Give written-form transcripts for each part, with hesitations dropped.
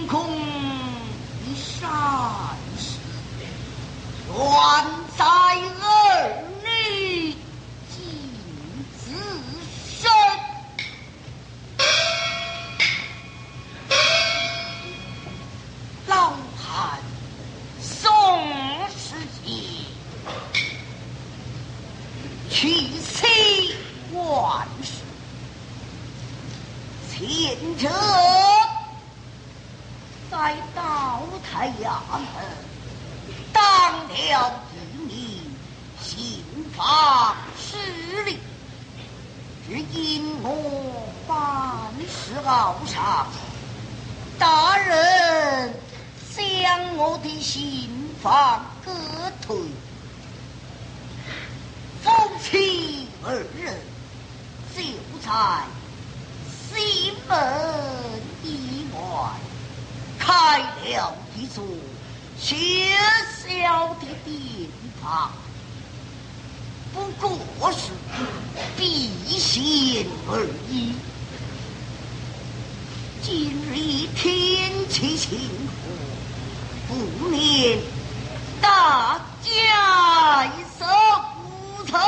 空一闪时，愿在儿女尽自身。老汉宋世杰，去妻万事，前者在道台衙门当了一名刑法司令，只因我办事傲上，大人将我的刑房革退，夫妻二人就在西门以外开了一座小小的店房，不过是避嫌而已。今日天气晴和，不免大家一手无策。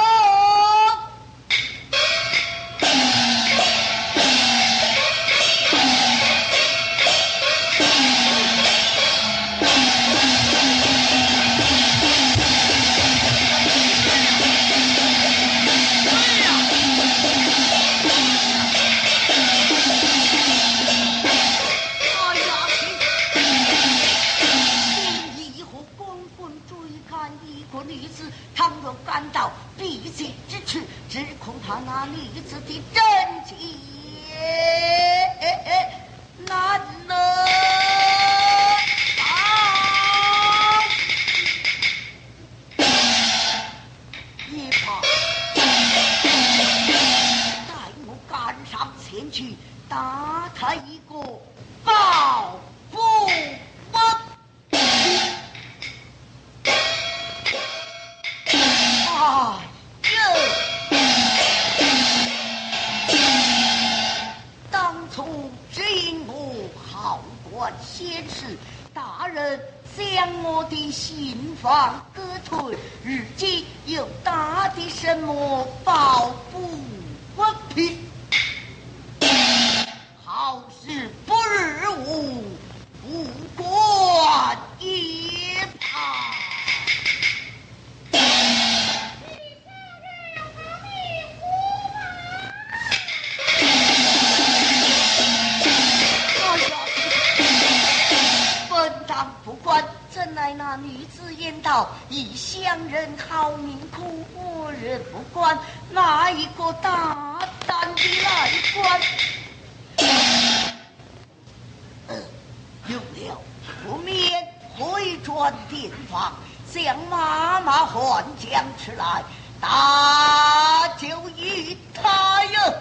感到必经之处，只恐他那女子的真情难能也怕带我赶上前去，打他一个报复吧。当初只因我好管闲事，大人将我的刑房革退，如今又打的什么抱不不平，好事不日无，不管也怕。不管怎奈那女子言道，异乡人好命苦，我人不管，哪一个大胆的来管？有了，不免回转店房，将妈妈唤将出来，大酒一他哟。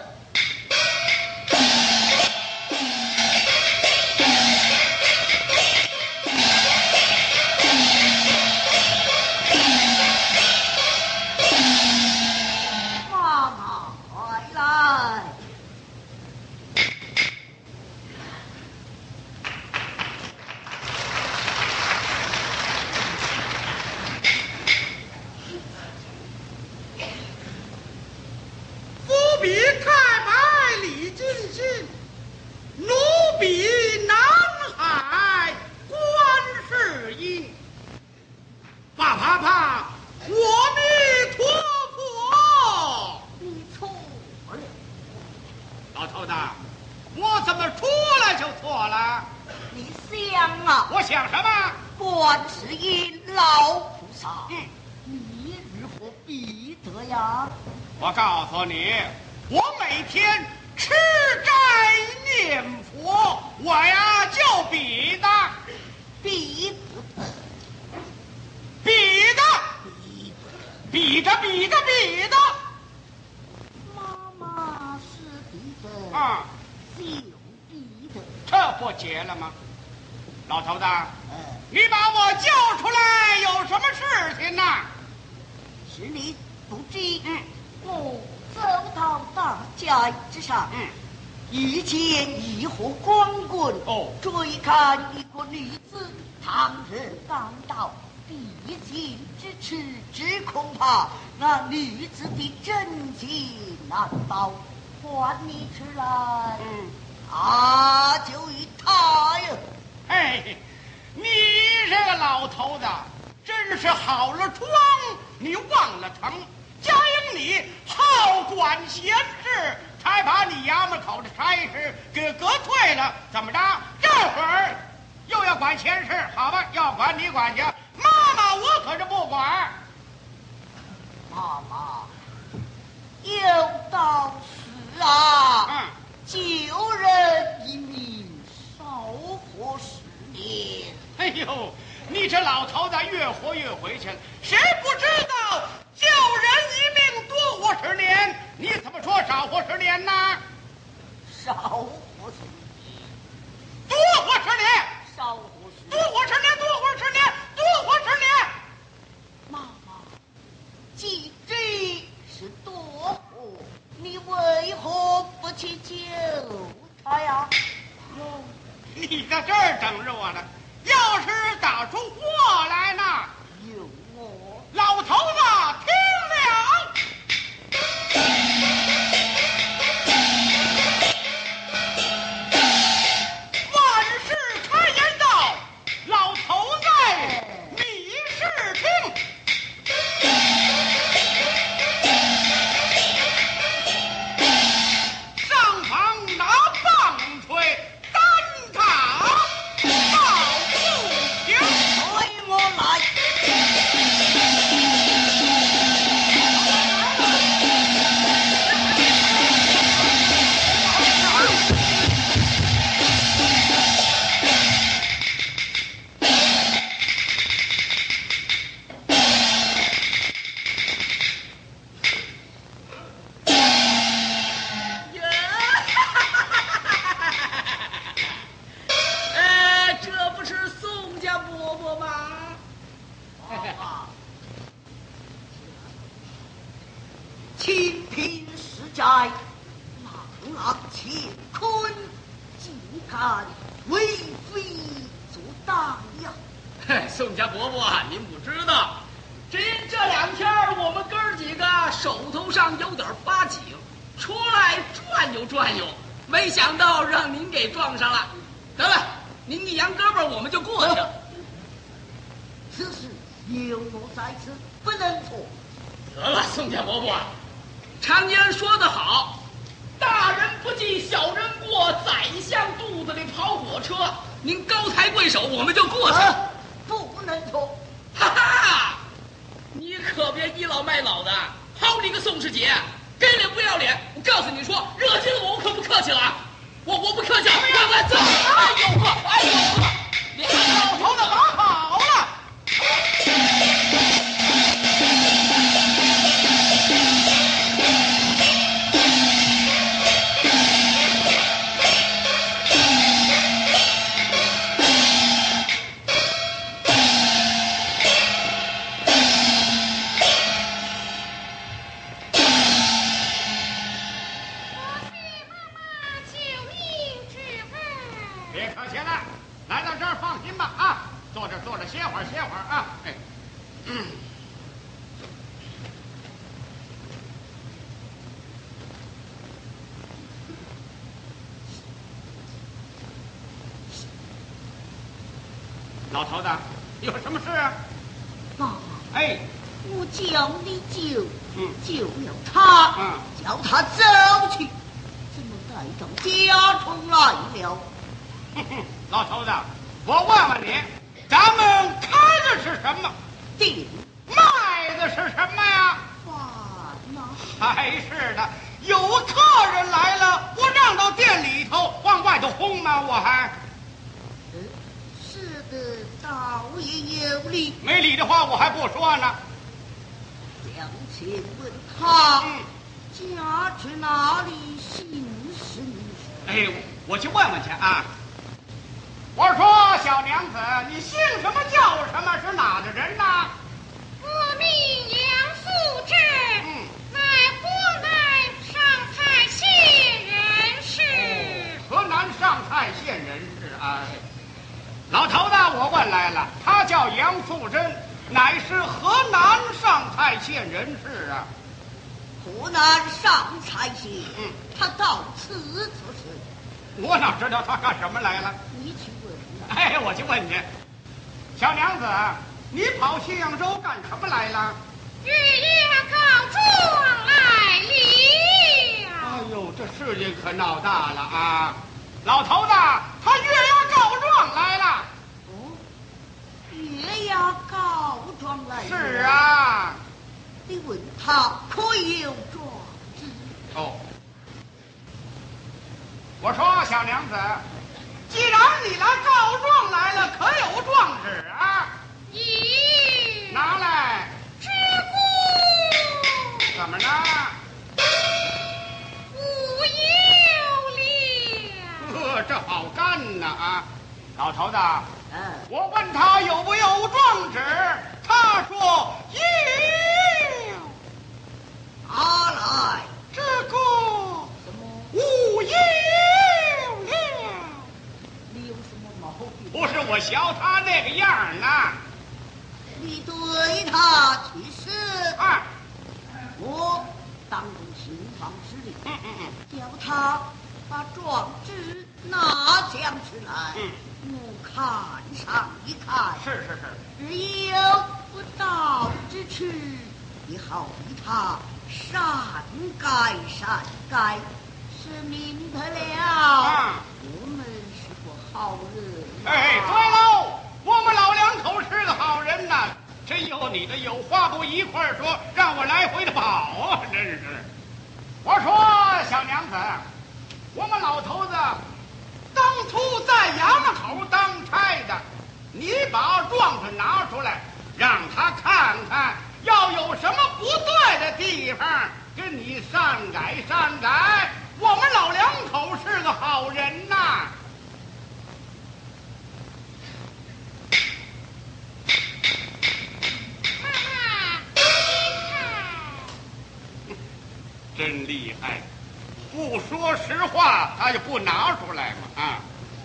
我想什么？ 观世音老菩萨，你如何避得呀？ 我告诉你，我每天吃斋念佛，我呀就比的， 比的。 妈妈是比的啊， 就比的， 这不结了吗？老头子，你把我叫出来有什么事情呢？ 是你不知，我走到大街之上， 遇见一伙光棍，追看一个女子，倘若赶到必经之处，只恐怕那女子的真情难保，唤你出来，就与他哟。 嘿，你这个老头子真是好了妆，你忘了疼。家因你好管闲事，才把你衙门口的差事给革退了。怎么着？这会儿又要管闲事？好吧，要管你管去。妈妈，我可是不管。 妈妈，有道是啊，救人一命，少活10年。 哎呦，你这老头子越活越回去了，谁不知道救人一命多活10年？你怎么说少活10年呢？ 少活10年， 多活10年， 少活10年， 多活10年，多活10年，多活10年。 妈妈，既这是多活，你为何不去救他呀？ 你在这儿等着我呢，要是打出货来呢？ 有我， 老头子听了。万事开言道，老头子你是听。上房拿棒槌单打抱不平， 随我来。 这不是宋家伯伯吗？ 清贫实在，朗朗乾坤，竟敢为非作歹呀！ 宋家伯伯，您不知道，这2天我们哥儿几个手头上有点八紧，出来转悠转悠，没想到让您给撞上了。得了，您一扬胳膊，我们就过去了。 此事有我在此，不能错。 得了，宋家伯伯，常言说得好，大人不计小人过，宰相肚子里跑火车。您高抬贵手，我们就过去了。 不能错。 哈哈，你可别倚老卖老的，好你个宋师姐，给脸不要脸！我告诉你说，惹急了我可不客气了啊！我不客气，来走！哎呦呵，哎呦呵， 老头子忙好了。别客气了，来到这儿放心吧啊，坐着歇会儿啊。老头子，有什么事啊？ 妈妈，我叫你救，救了他，叫他走去，怎么带到家中来了？ 老头子，我问问你，咱们开的是什么店？ 卖的是什么呀？ 饭呐。 还是的，有客人来了，我让到店里头，往外头轰吗？我还。 是的，倒也有理。 没理的话，我还不说呢。 将请问他家住哪里，姓甚？ 我去问问去啊。我说小娘子，你姓什么叫什么？是哪的人呐？ 我名杨素贞，乃湖南上蔡县人士。 县人士啊。老头子，我问来了，他叫杨素贞，乃是河南上蔡县人士啊。 河南上蔡县，他到此做事。 我哪知道他干什么来了？ 你去问。 哎，我去问去。小娘子，你跑信阳州干什么来了？ 月牙告状来了。 哎呦，这事情可闹大了啊！老头子，他月牙告状来了。 哦，月牙告状来了。 是啊。 你问他可有状纸？ 哦。我说小娘子，既然你来告状来了，可有状纸啊？ 咦， 拿来。 知故。 怎么着？ 无有了。 这好干呐啊！老头子， 我问他有没有状纸，他说有。 拿来。 这个什么？ 无有了。 你有什么毛病？ 不是我学他那个样呢。 你对他去世。 啊， 我当着刑房之令，叫他把状纸拿将出来，我看上一看。 是。 只有不到之处，你好与他善改，是明白了。我们是个好人。 哎，对喽，我们老两口是个好人呐。真有你的，有话不一块儿说，让我来回的跑啊！真是。我说小娘子，我们老头子当初在衙门口当差的，你把状子拿出来，让他看看，要有什么不对的地方，跟你善改。我们老两口是个好人呐。真厉害，不说实话，他就不拿出来嘛啊！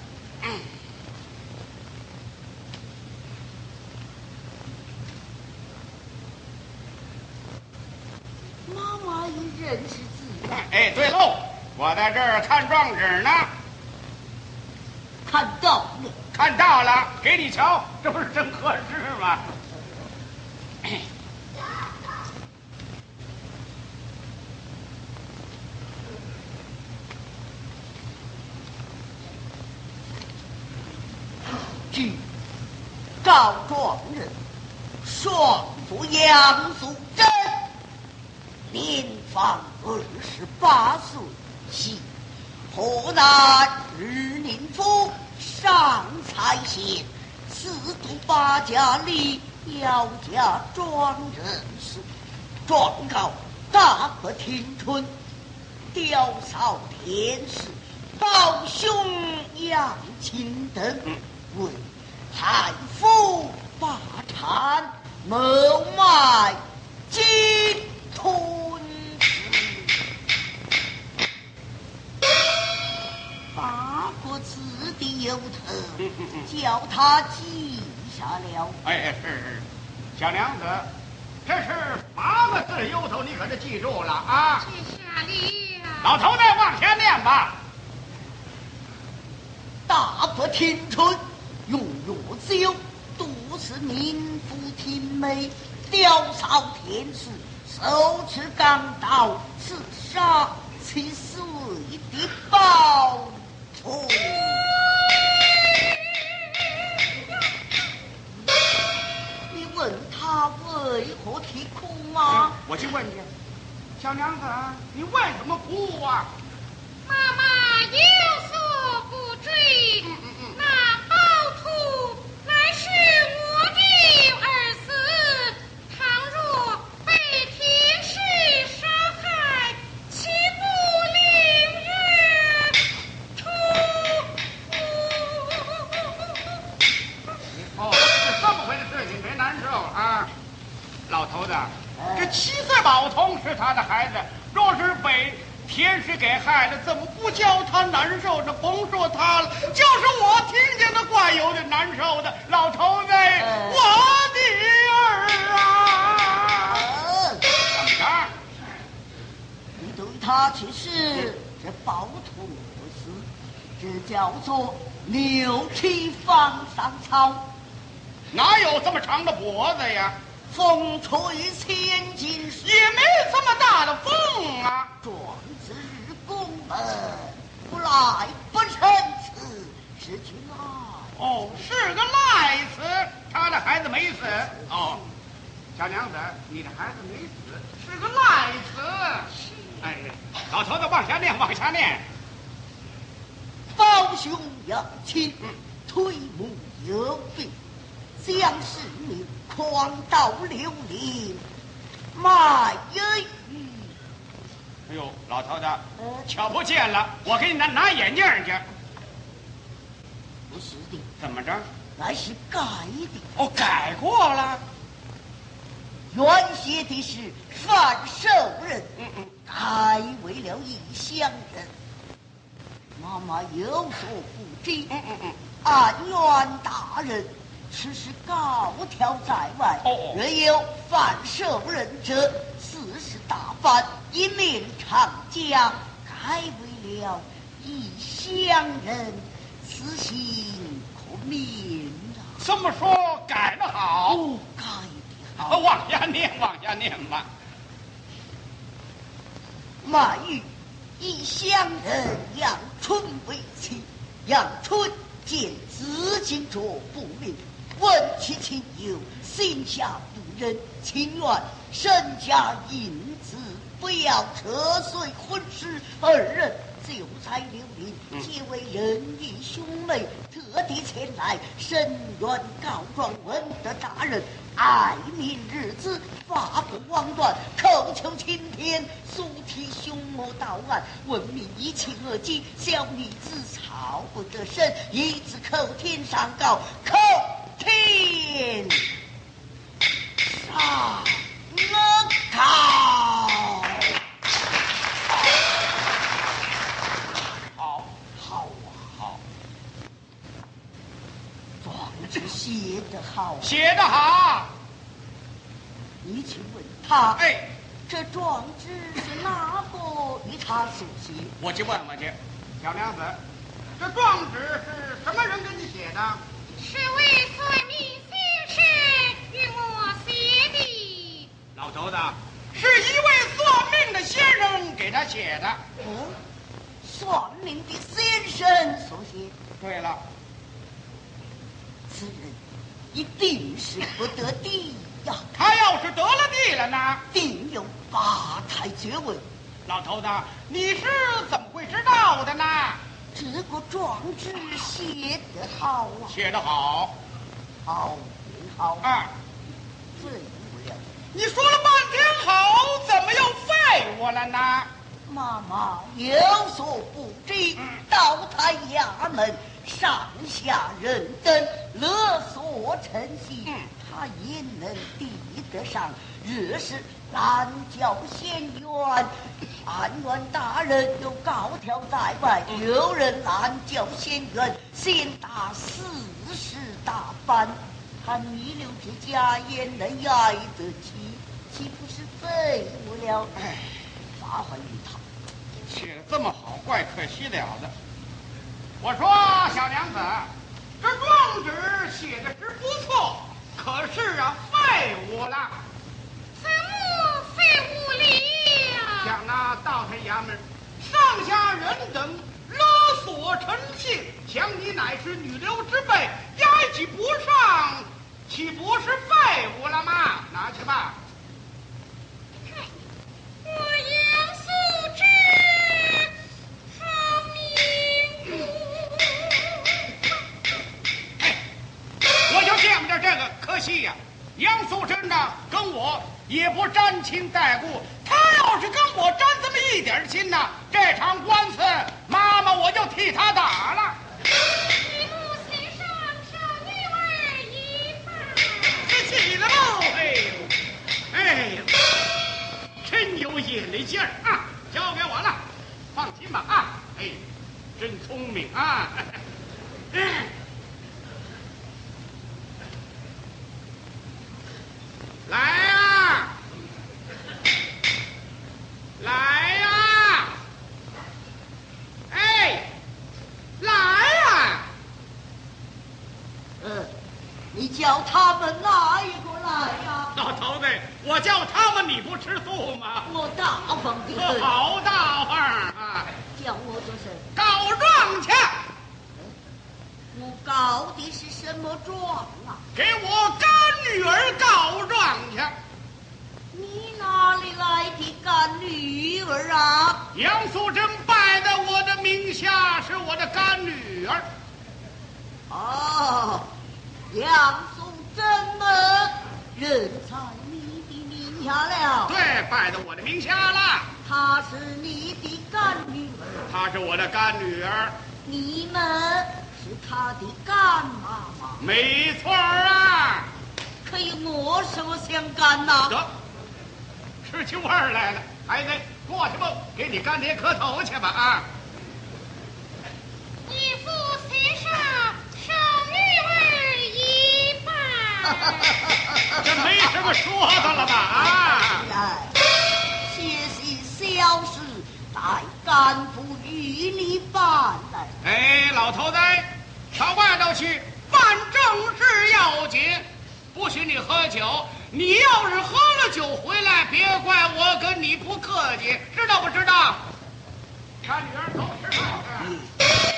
妈妈也认识字了。 哎，对喽，我在这儿看状纸呢。 看到了。 看到了，给你瞧，这不是正合适吗？ 据告状人双父杨素贞，年方28岁，系河南日宁府上蔡县司徒八家里姚家庄人士，状告大伯庭春吊扫天使胞兄杨钦等为害父霸产，谋卖金吞八个字的由头，叫他记下了。 哎，是，小娘子，这是8个字由头，你可是记住了啊！ 记下了。 老头再往前念吧。 大伯庭春用药自由，毒死民妇廷妹，吊扫天使，手持钢刀，刺杀其岁的报仇。你问他为何啼哭吗？ 我去问去。小娘子，你为什么哭啊？ 妈妈有所不知，那暴徒乃是我的儿子，倘若被天使杀害，岂不令人出哦，是这么回事情，别难受啊。老头子，这7岁宝童是他的孩子，若是被天是给害的，怎么不叫他难受？这甭说他了，就是我听见的怪有点难受的。老头子，我的儿啊！怎么着？ 你对他去世，这暴徒不死，这叫做牛蹄放上草。 哪有这么长的脖子呀？ 风吹千金时， 也没这么大的风啊！ 壮志宫门，不来不成此，是君来。 哦，是个赖死，他的孩子没死。哦，小娘子，你的孩子没死，是个赖死。哎，老头子往下念，往下念。 胞兄养亲，推母有病，将士命狂刀流离，卖鱼。 哎呦，老头子，瞧不见了，我给你拿眼镜去。 不是的， 怎么着？ 那是改的。 哦，改过了。 原写的是范守仁，改为了异乡人。妈妈有所不知，安源大人此时高调在外，若有范守仁者，40大板，一命长江，改为了异乡人，此行可免了。 这么说改得好， 改得好。 往下念，往下念吧。 马玉异乡人杨春为妻，杨春见资金着不明，问其亲友，心下不忍，情愿身家银子，不要扯碎婚事。二人就在留邻，皆为仁义兄妹，特地前来申冤告状，问得大人爱民日子，法不枉断，口求青天，速提凶魔到案，闻民以情而击，小女子操不得身，一字口天上告，口天上告。写得好， 写得好。 你去问他， 哎， 这状纸是哪个与他所写？ 我去问问去。小娘子，这状纸是什么人给你写的？ 是位算命先生与我写的。 老头子，是一位算命的先生给他写的。 哦，算命的先生所写。 对了。 此人一定是不得地呀！ 他要是得了地了呢， 定有八抬绝尾。 老头子，你是怎么会知道的呢？ 这个状纸写得好啊！ 写得好， 好，好啊！ 废物了！ 你说了半天好，怎么又废物了呢？ 妈妈有所不知，到他衙门。上下人等勒索称细，他也能抵得上。若是拦轿县员，安源大人有高调在外，有人拦轿县员，先打40大板，他逆流之家也能挨得起，岂不是废物了？ 哎， 罚还于他。 写得这么好，怪可惜了的。我说小娘子，这状纸写的是不错，可是啊，废物了。 怎么废物了？ 想那到他衙门，上下人等勒索陈信，想你乃是女流之辈，压起不上，岂不是废物了吗？拿去吧。 我有所知。 见着这个可惜呀，杨素贞呢跟我也不沾亲带故，他要是跟我沾这么一点亲呢，这场官司妈妈我就替他打了。 你母亲上少女儿一半， 这起了喽！哎呦，真有眼力劲儿啊！交给我了。 嘛啊！哎，真聪明啊！来呀！来呀！哎，来呀！ 你叫他们哪一个来呀？ 老头子，我叫他们，你不吃素吗？ 我大方的很， 好大方啊！ 叫我做什么？ 告状去！ 我告的是什么状啊？ 给我干女儿告状去！ 你哪里来的干女儿啊？ 杨素贞拜在我的名下，是我的干女儿。 哦，杨素贞们认在你的名下了。 对，拜在我的名下了。 她是你的干女儿， 她是我的干女儿。 你们是她的干妈妈。 没错啊。 可有我什么相干呐？ 得，吃起味儿来了。孩子，过去吧，给你干爹磕头去吧啊！ 义父席上受女儿一拜。 这没什么说的了吧啊！ 来，些许小事，待干部与你办来。 哎，老头子，上外头去办正事要紧，不许你喝酒。你要是喝了酒回来，别怪我跟你不客气，知道不知道？看女儿走吃饭。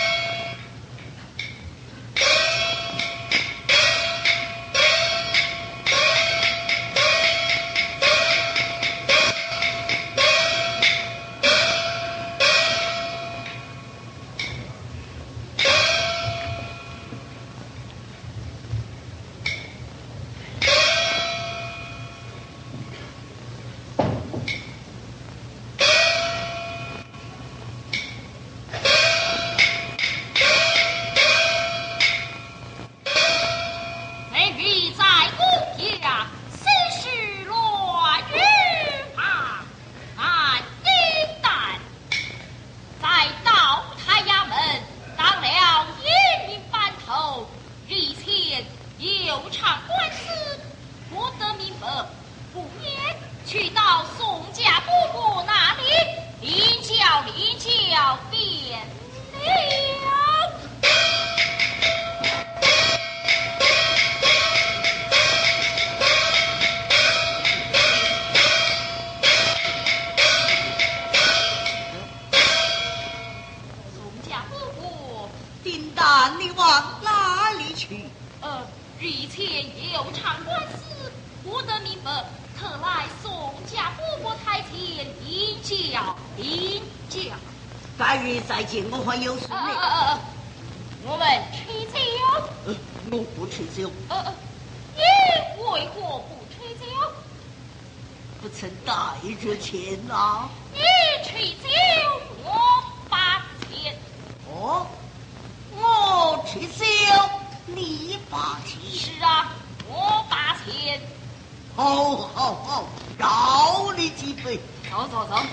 日前有场官司，不得明白，特来宋家姑姑台前领教领教。 白日再见，我还有事呢。 我们吃酒。 我不吃酒。 你为何不吃酒？ 不曾带着钱呐。 你吃酒，我把钱。 哦，我吃酒，你把钱。 是啊，我把钱。 好，饶你几杯。 走。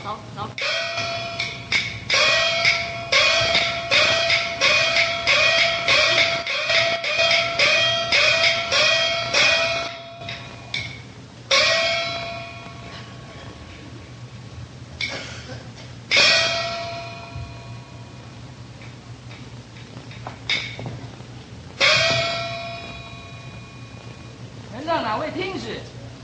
能让哪位听使？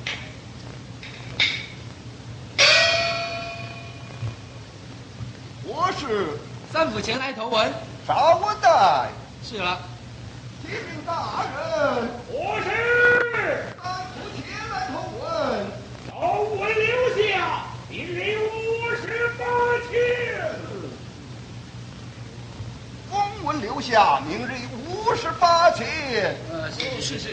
我是三府前来投文。 稍我待。 是了。 启禀大人， 我是三府前来投文。 朝文留下，命令58钱。 公文留下，明日58钱。 是。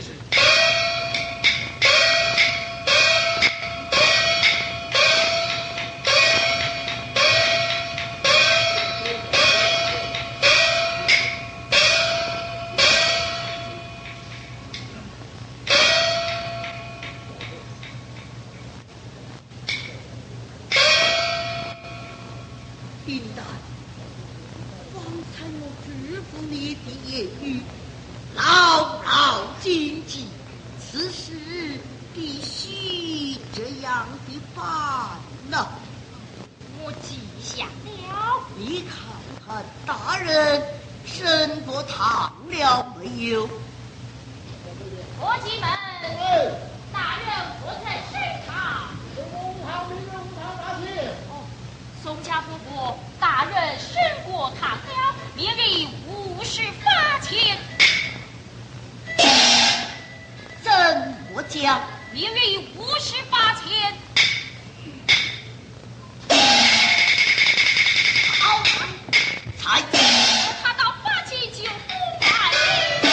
丁丹， 你的言语，牢牢谨记，此事必须这样的办呐。 我记下了。 你看看大人审过堂了没有？ 伙计们，大人不在审堂。宋家夫妇，大人审过堂了，免为50罚钱。 怎么讲？ 免为50罚钱。 好，才他到罚钱就不罚钱。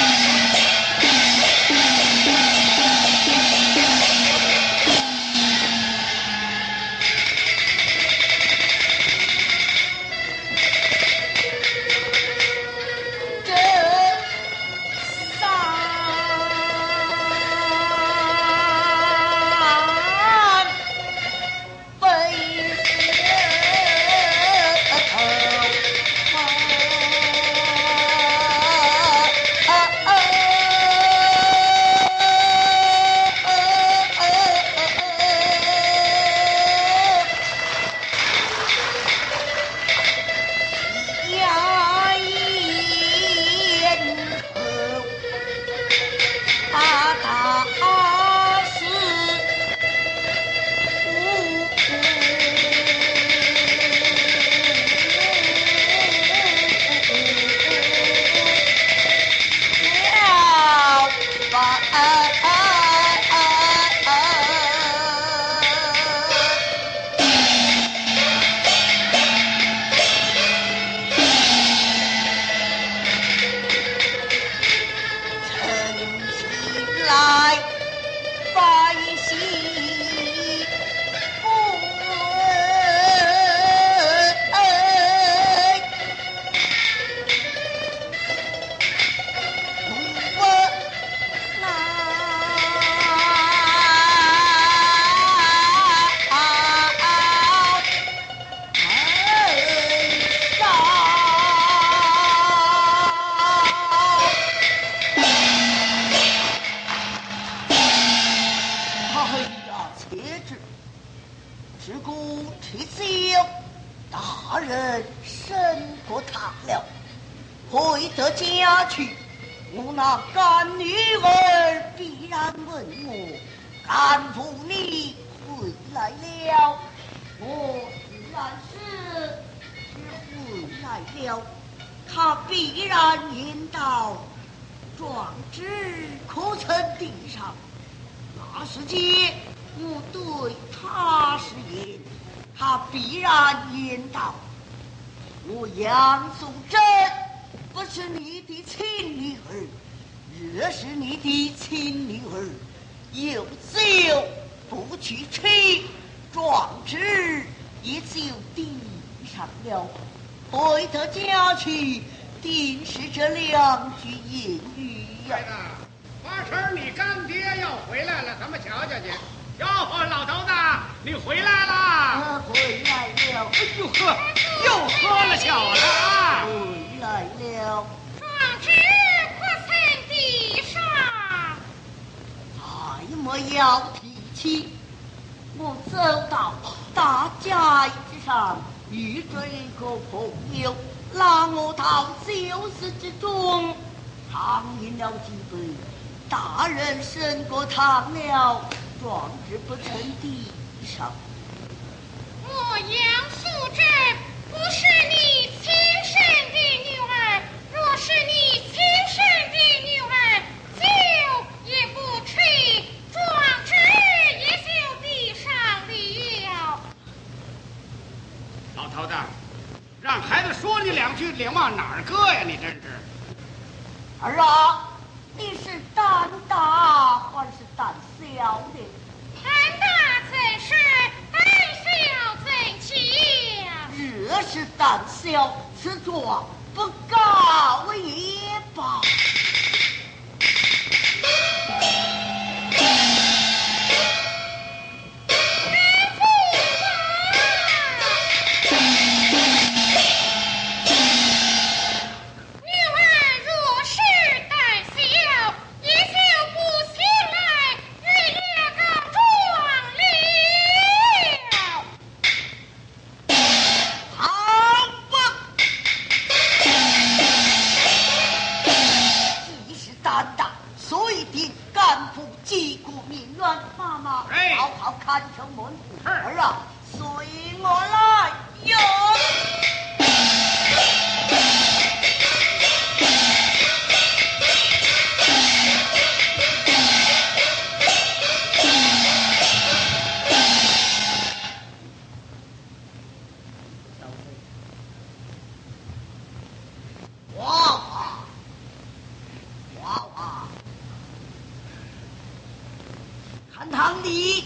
回得家去，我那干女儿必然问我：干父你回来了？我自然是回来了。他必然言道：壮志可曾地上？那时间我对他是言，他必然言道：我杨素贞不是你的亲女儿，若是你的亲女儿，有酒不去吹，壮志也就地上了。回到家去，定是这2句言语呀。 花生，你干爹要回来了，咱们瞧瞧去。哟，老头子，你回来啦！ 回来了。 哎呦呵，又喝了酒了啊！ 回来了。 壮志可曾地上？ 再莫要提起。我走到大街之上，遇着一个朋友，拉我到酒肆之中，畅饮了几杯。大人审过堂了，壮志不曾地上。 我杨素贞不是你亲生的女儿，若是你亲生的女儿，酒也不吹，壮志也就地上了。 老头子，让孩子说你2句，脸往哪儿搁呀？你真是。 儿啊，你是胆大还是胆小的？ 胆大怎是，胆小怎强？ 若是胆小，此状不告也罢。 女儿一定赶赴击鼓鸣冤。妈妈， 哎好好看城门户。 是儿啊，随我来哟。看堂里，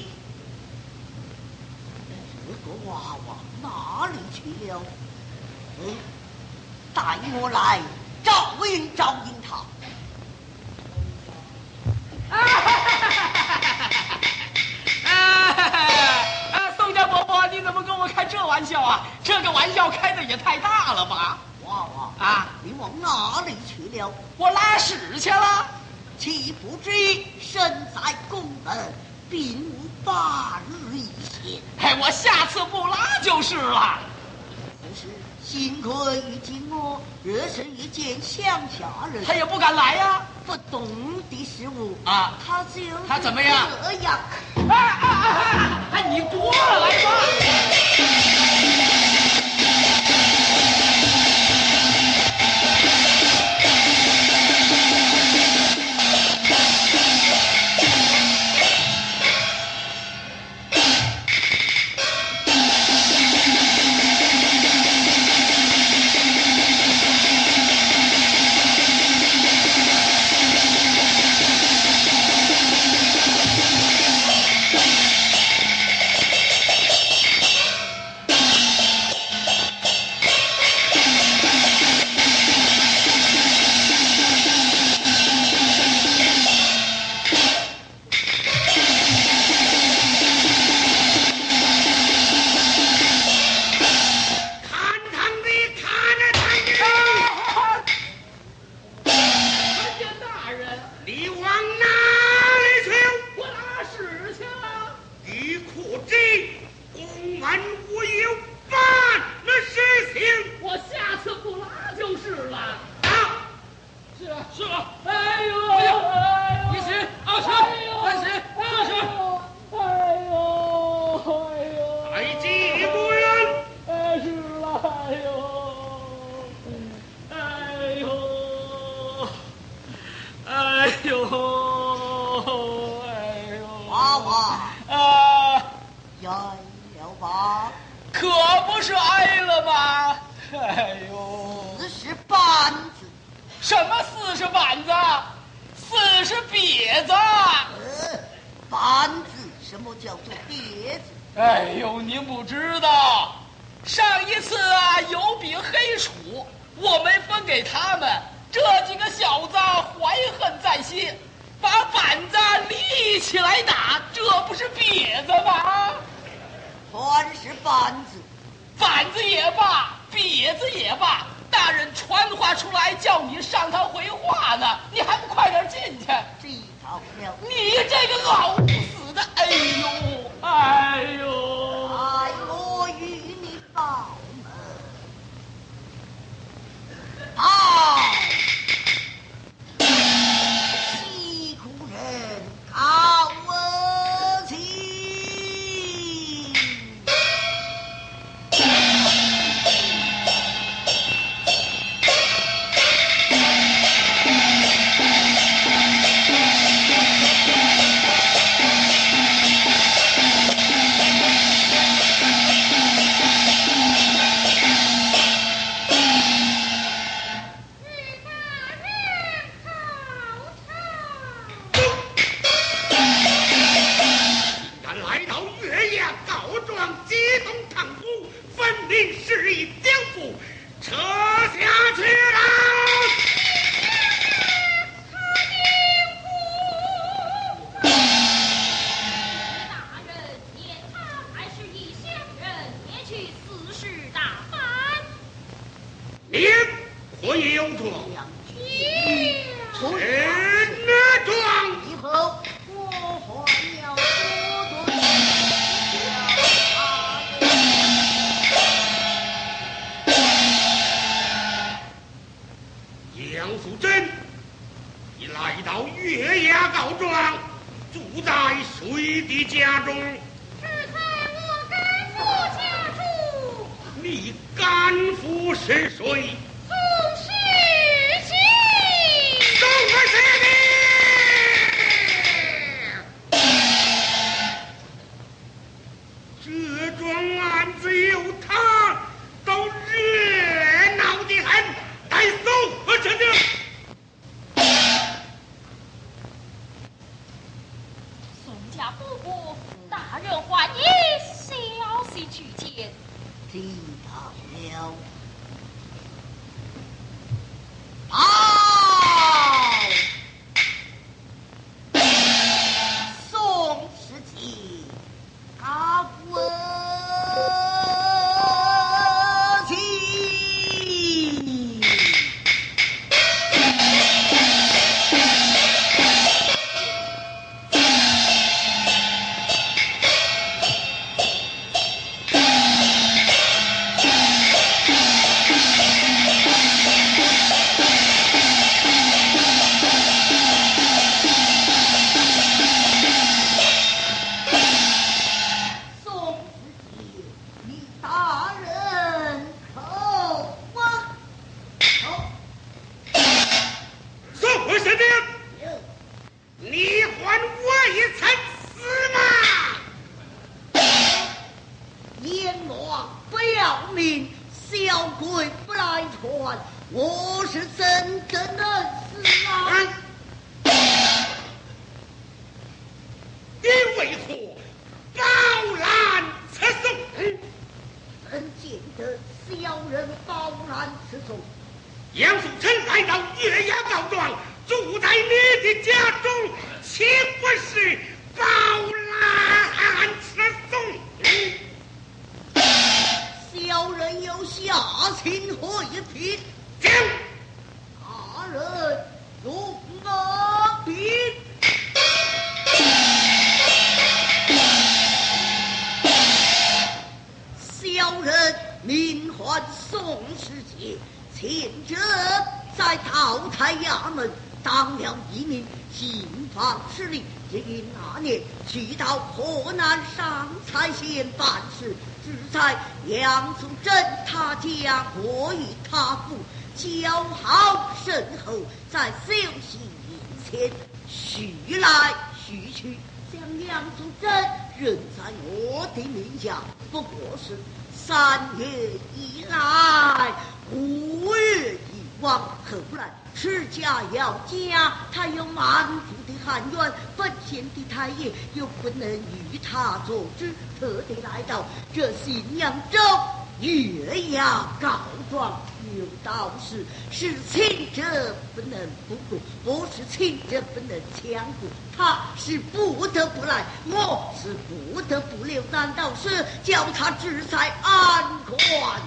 这个娃娃哪里去了？带我来照应照应他。 宋家伯伯，你怎么跟我开这玩笑啊？这个玩笑开的也太大了吧！ 娃娃啊， 你往哪里去了？ 我拉屎去了。 岂不知身在宫门，并无8日一歇。 哎，我下次不拉就是了。 可是幸亏遇见我，若是遇见乡下人， 他也不敢来呀。 不懂的事物啊他怎么样？ 这样。 你过来吧。 娃娃，挨了吧？ 可不是挨了吗？哎呦 ，40板子。 什么40板子？40瘪子。 板子，什么叫做瘪子？ 哎呦，您不知道，上一次啊，有笔黑楚，我没分给他们，这几个小子怀恨在心，把板子立起来打，这不是瘪子吗？ 全是板子， 板子也罢，瘪子也罢，大人传话出来叫你上堂回话呢，你还不快点进去？ 知道了。 你这个老不死的，哎呦，哎呦！ 哎，我与你报门。啊！西苦人告我情。 家告状，住在谁的家中？ 只在我干父家住。 你干父是谁？ 宋世奇。 宋世奇。这桩案子有他，都热闹的很，带走我这的。 宋家姑姑，大人还以消息去见。 知道了。好，宋世奇，阿文奇。我是真正的死啊！ 你为何饱览此颂？ 本见得小人饱览此颂。 杨素臣来到月牙告状，住在你的家中，岂不是饱览此颂？ 小人有下情回禀， 讲。 大人容我禀。小人名唤宋世杰，前者在道台衙门当了一名刑房司令，也因那年去到河南上蔡县办事，只在杨素贞他家过于他父，交好甚厚，在休息以前许来许去，将杨素贞扔在我的名下，不过是3月以来5月以往，后来持家要家，他有满腹的汉冤，本县的太爷又不能与他作之，特地来到这信阳州月牙告状。有道是亲者不能不顾，不是亲者不能强顾，他是不得不来，我是不得不留，难道是叫他只在安关？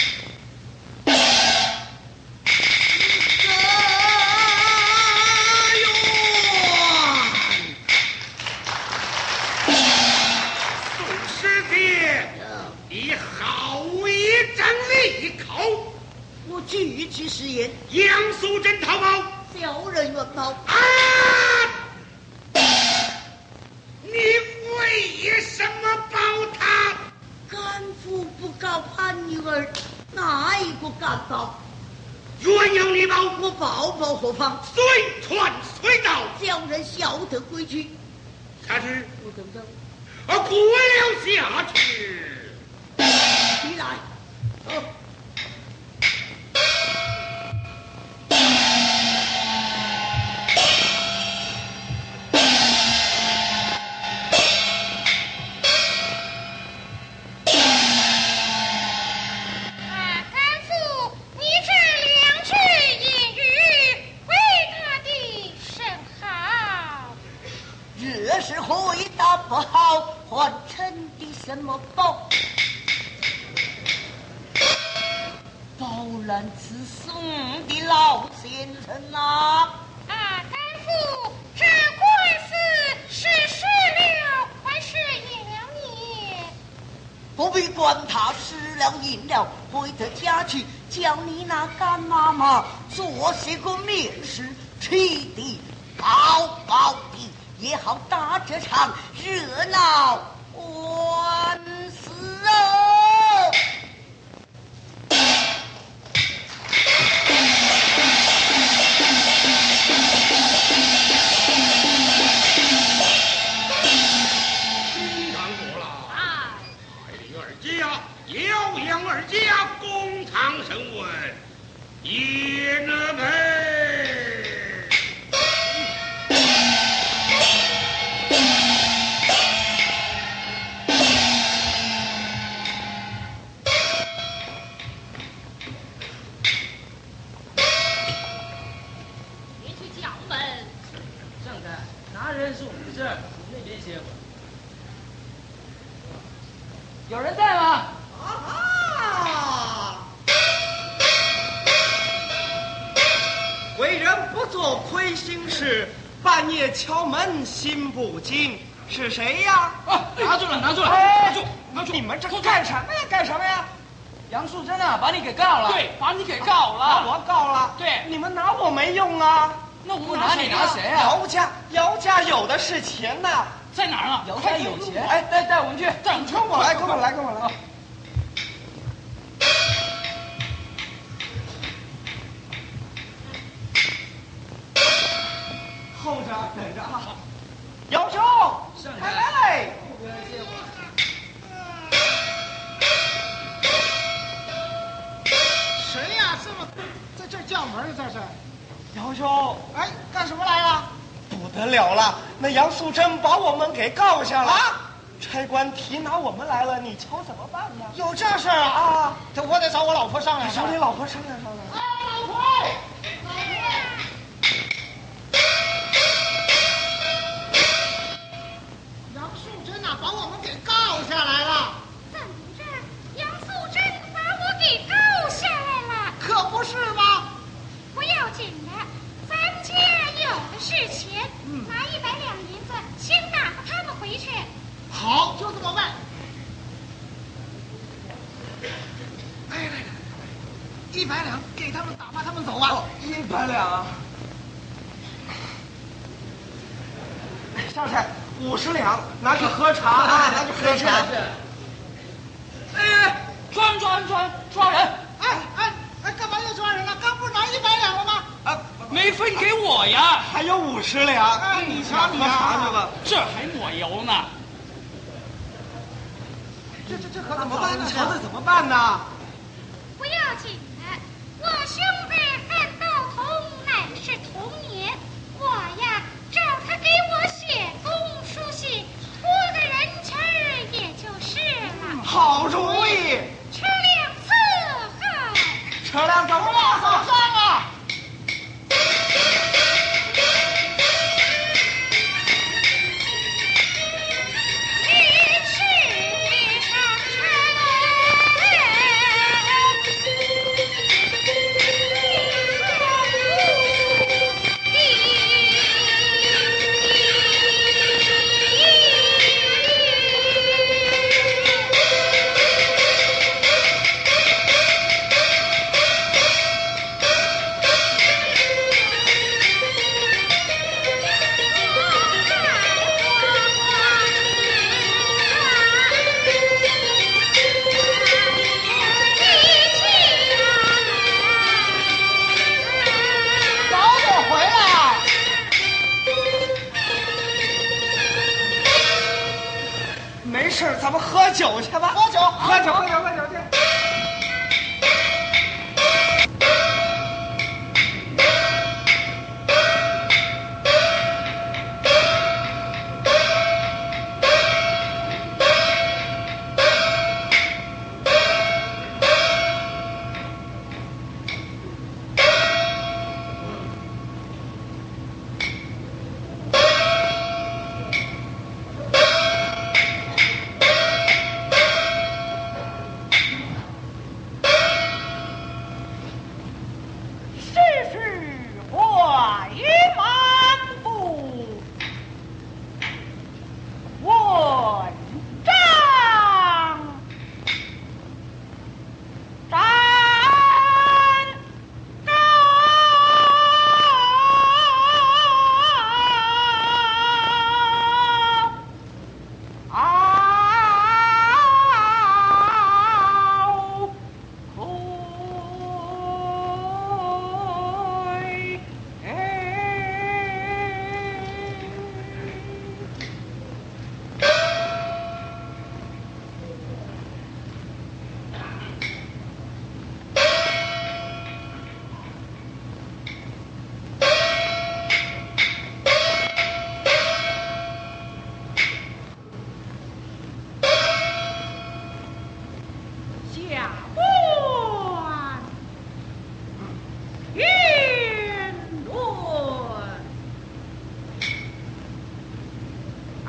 你好一张利口！ 我句句实言。 杨素贞逃跑， 小人冤报。 啊！你为什么报他？ 干父不告叛女儿，哪一个敢报？ 原有你报， 我报何妨？ 随传随到。 小人晓得规矩。 下去。 我等等。 过了下去。 你来，走。 干父，你这2句言语回答的甚好。 若是回答不好，还称的什么报？饱览此颂的老先生啊！ 干父，这官司是失了还是赢了你？ 不必管他失了赢了，回得家去，叫你那干妈妈做些个面试，气得饱饱的也好打这场热闹官司哦。 公堂过了，派领二家、耀阳二家公堂审问，爷儿们。 别去将门。 上台，拿人是我们的事儿，那边歇会儿。有人在吗？ 啊！为人不做亏心事，半夜敲门心不惊，是谁呀？ 啊，拿住了，拿住了， 哎拿住，拿住！ 你们这干什么呀？干什么呀？ 杨素贞啊，把你给告了。对，把你给告把了。 我告了。 对你们拿我没用啊！ 那我们拿你拿谁啊？ 姚家有的是钱呐。 在哪儿啊？姚家有钱。 哎，带我们去， 带我们去跟我来，跟我来，跟我来。候着，等着啊！姚兄，开来！ 谁呀？这么在这儿叫门儿？这是？ 姚兄， 哎，干什么来了？ 不得了了！那杨素贞把我们给告下了，差官提拿我们来了，你瞧怎么办呢？ 有这事儿啊？ 啊， 这我得找我老婆商量找你老婆商量商量。 哎，老婆，杨素贞呐，把我们给告下来了。 怎么着？杨素贞把我给告下来了？ 可不是吗？ 不要紧的，咱家有的是钱，拿100两银子，先打发他们回去。 好，就这么办。哎，来，100两给他们打发他们走啊。 100两啊！少帅，50两拿去喝茶啊，拿去喝茶。 哎，抓人！ 哎，干嘛要抓人呢？刚不是拿100两了吗？ 啊， 没分给我呀！ 还有50两。 哎，你瞧你喝茶去吧。 这还抹油呢。 这可怎么办呢？ 瞧这怎么办呢？ 不要紧的，我兄弟和道童乃是同年，我呀找他给我写公书信，托个人情儿也就是了。 好主意， 车辆伺候。 车辆走了， 走上啊！ 一起上车早点回来。 没事，咱们喝酒去吧。 喝酒喝酒去。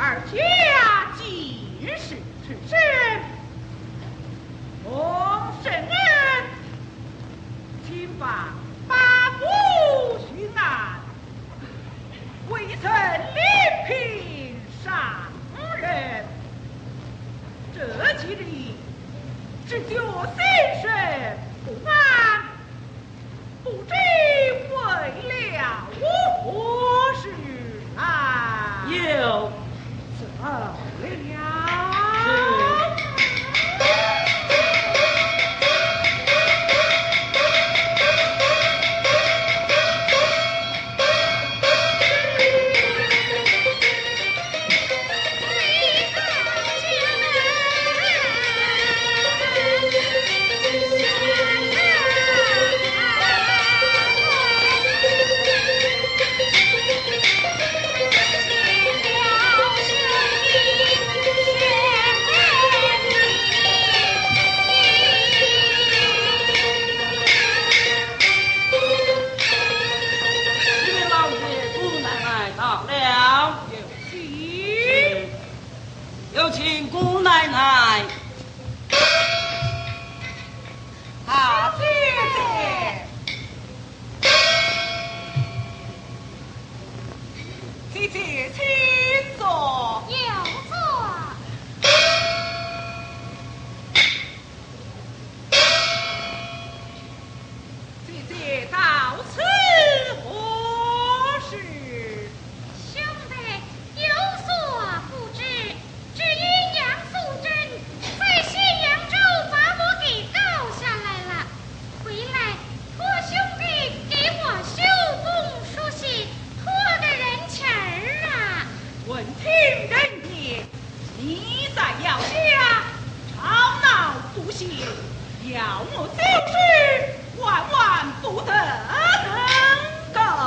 而家进士之身，奉圣恩，请把八府巡案，未曾临平上任，这几日只觉心神不安，不知为了何事啊？ 有怎么了？ 有请姑奶奶。 啊，姐姐，姐姐请坐。 有座。 姐姐到此何事？ 兄弟有所不知，只因杨素贞在西扬州把我给告下来了，回来托兄弟给我修供书信，托个人情儿啊。 闻听人言，你在姚家吵闹不歇，要我就是万万不得能够。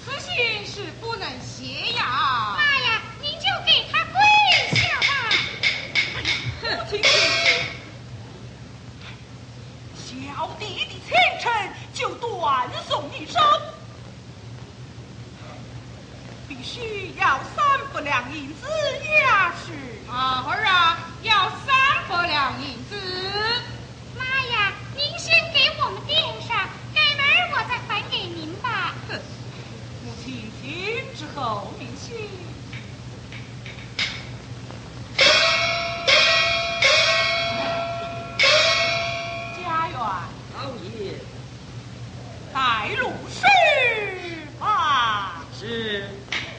妈呀，您就给他跪下吧。 银子也是。 儿啊，要300两银子。 妈呀，您先给我们垫上，改门我再还给您吧。 哼，母亲听之后明心。家园， 老爷， 带路去吧。 是。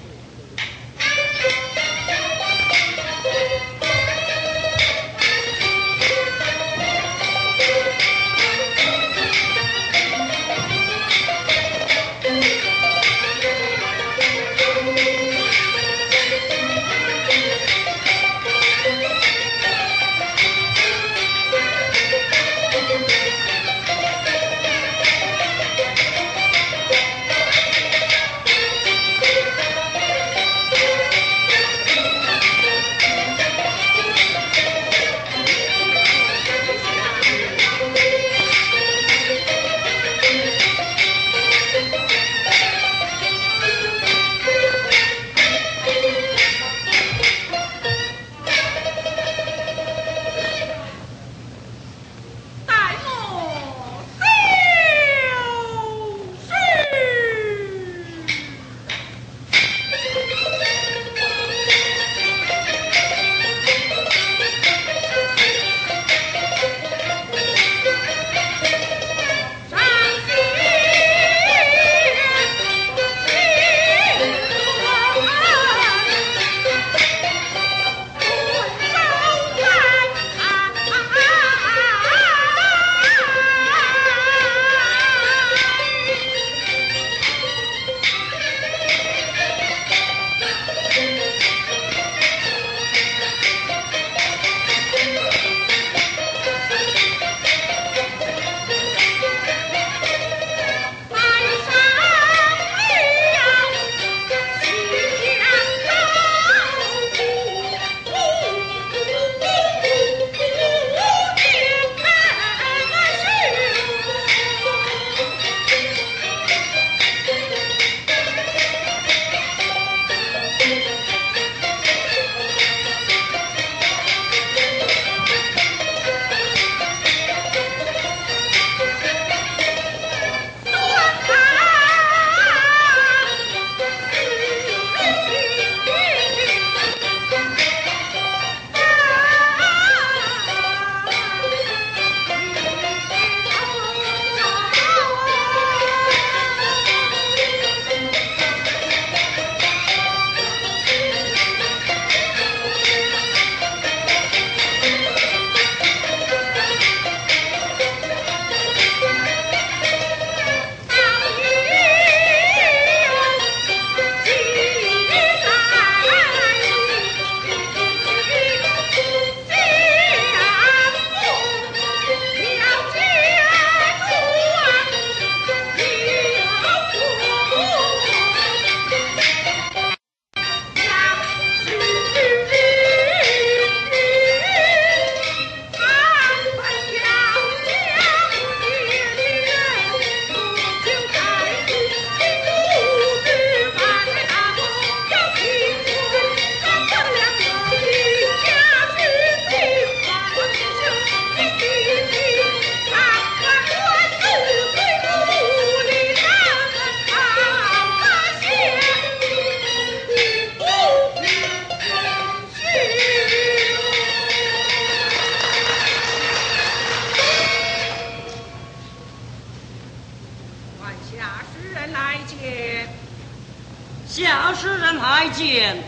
下士人来见。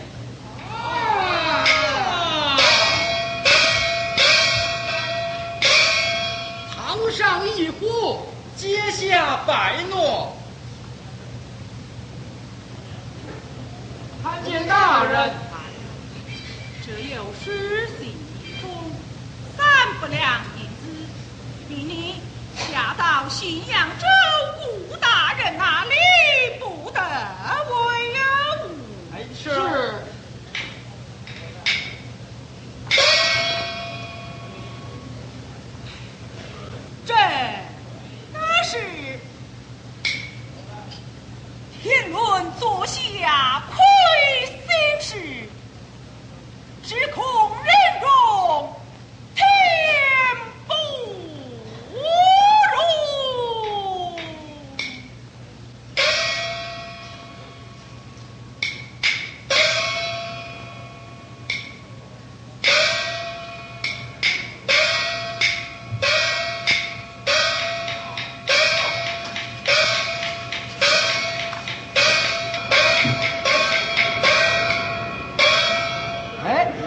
堂上一呼，阶下摆诺。参见大人。 这有诗信一封，300两银子，命你下到信阳州顾大人那里，不得为误。 是。 这那是天伦坐下，亏心事，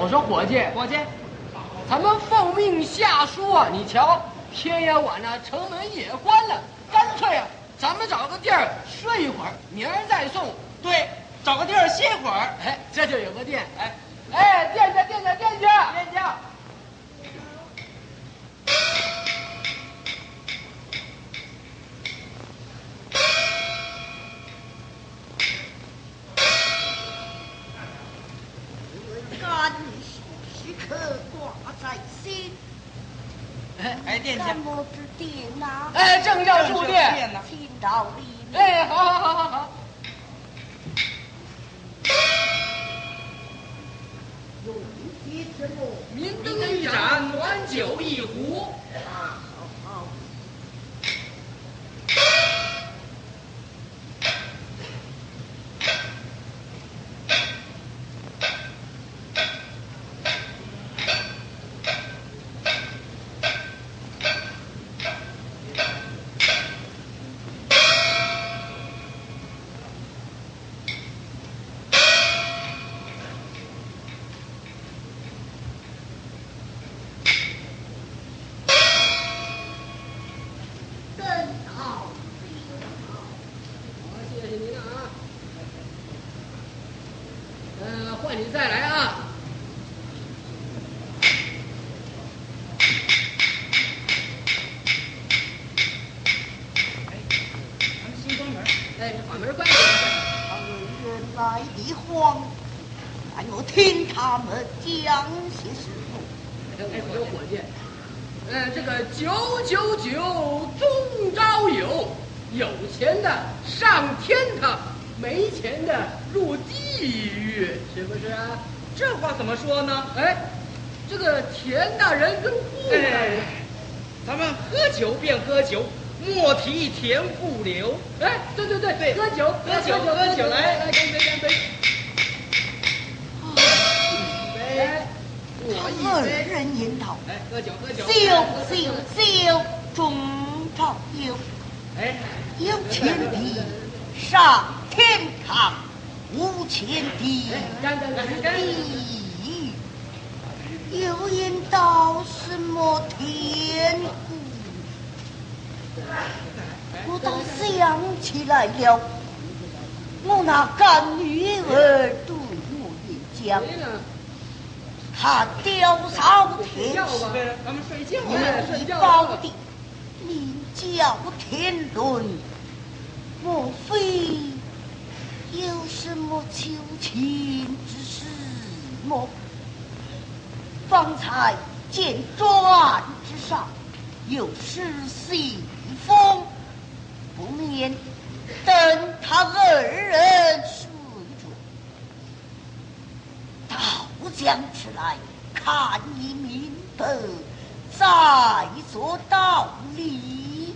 我说伙计，咱们奉命下书啊，你瞧天也晚了，城门也关了，干脆啊，咱们找个地儿睡一会儿，明儿再送。 对，找个地儿歇会儿。 哎，这就有个店。哎，店家。 干时刻挂在心。 哎，店家。 干么之店呐？ 哎，正叫住店。 请到里面。 哎，好。 有些什么？ 明灯一盏，暖酒一壶。 好。 换你再来啊！ 咱们先关门。 哎，把门关起来。 他们原来的慌，让我听他们讲些什么。 哎，有伙计，这个999终朝有，有钱的上天堂，没钱的入地狱，是不是啊？ 这话怎么说呢？ 哎，这个田大人跟顾大人， 咱们喝酒便喝酒，莫提田不留。 哎，对，喝酒，来，干杯！ 哎，二人言道， 哎，喝酒， 酒，中朝有。 哎， 有钱的上天堂，无钱的干！ 地狱。有言道什么天故？我倒想起来了，我那干女儿对我也讲，她吊扫天时， 咱们睡觉有一宝地，名叫天伦，莫非有什么求情之事么？方才见砖之上有诗信封，不免等他二人睡着，倒将之来看一明白，再做道理。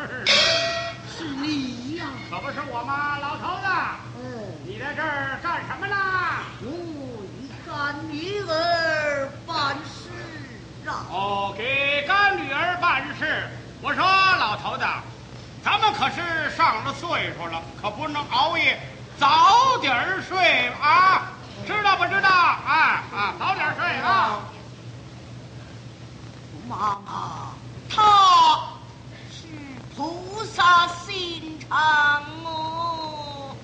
是你呀？ 可不是我吗，老头子？你在这儿干什么呢？ 你干女儿办事啊。 哦，给干女儿办事。我说老头子，咱们可是上了岁数了，可不能熬夜，早点睡啊，知道不知道？早点睡啊。 妈妈，他是菩萨心肠哦。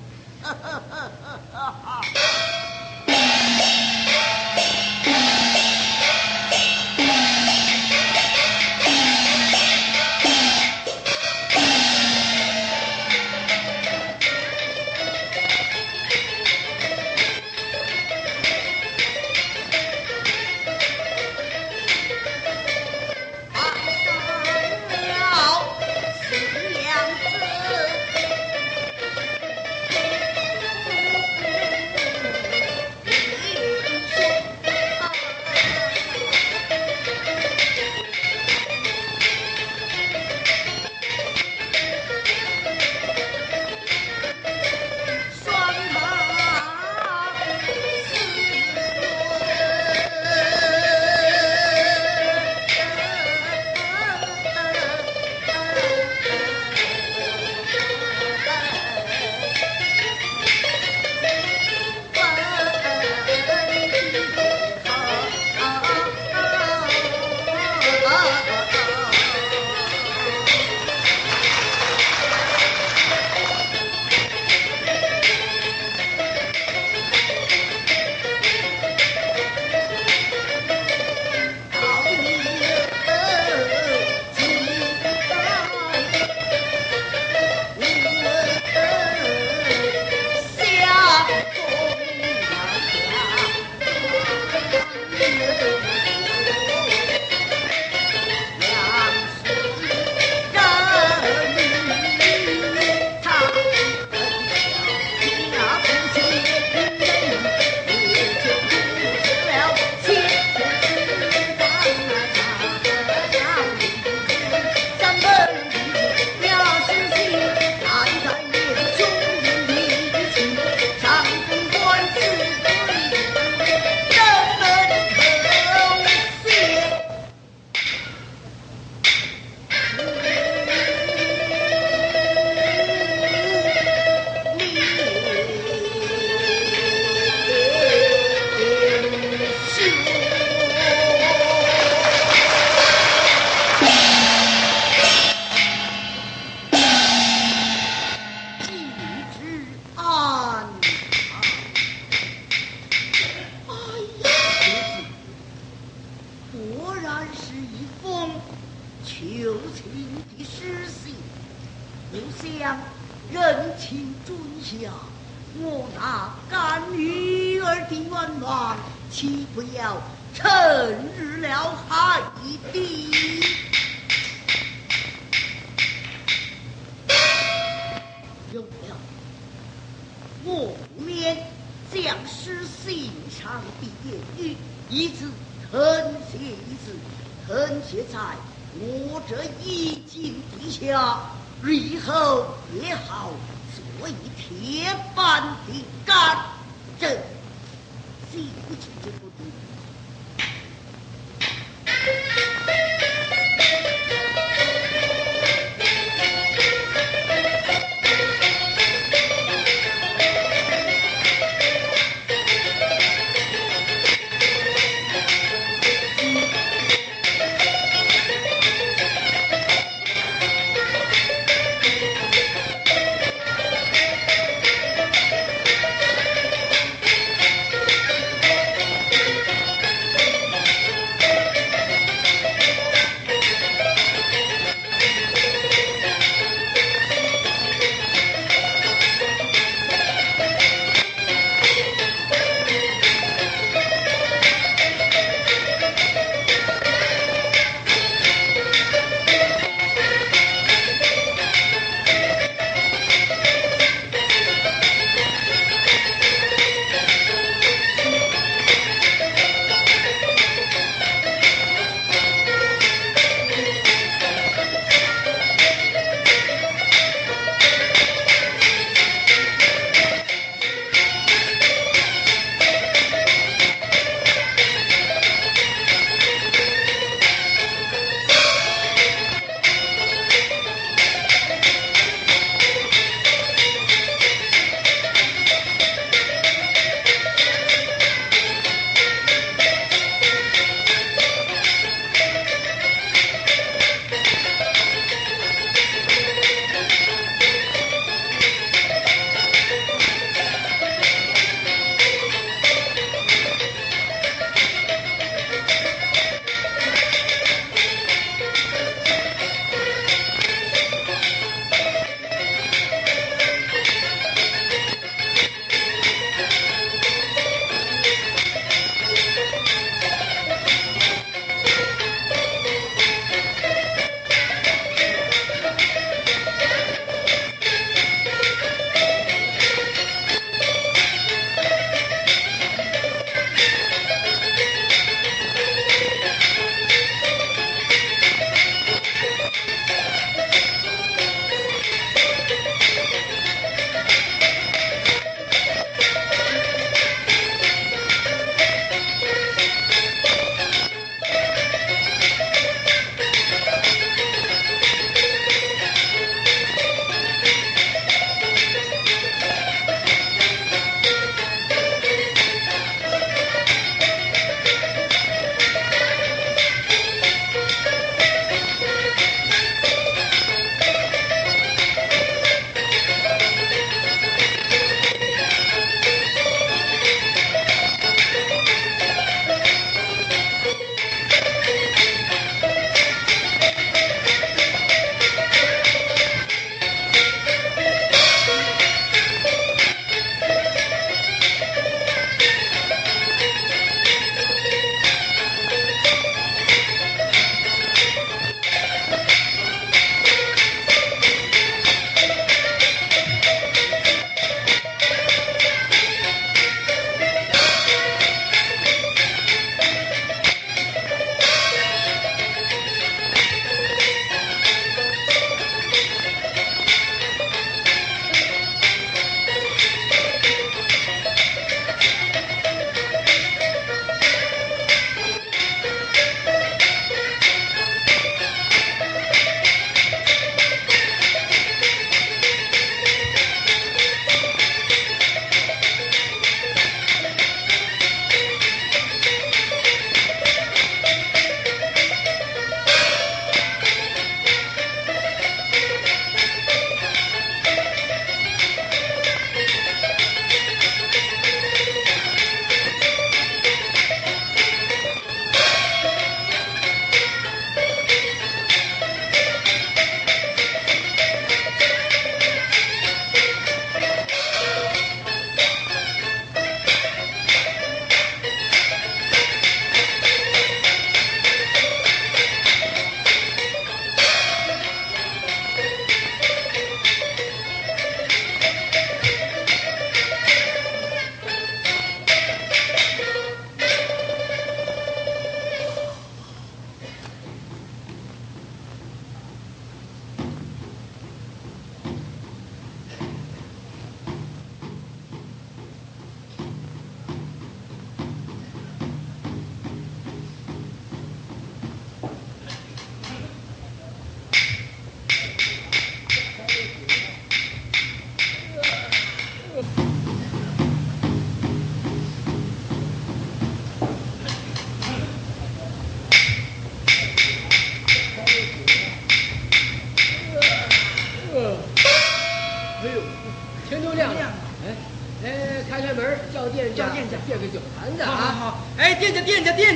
亮了。开门，叫店家，借个酒坛子啊！ 好，哎，店家，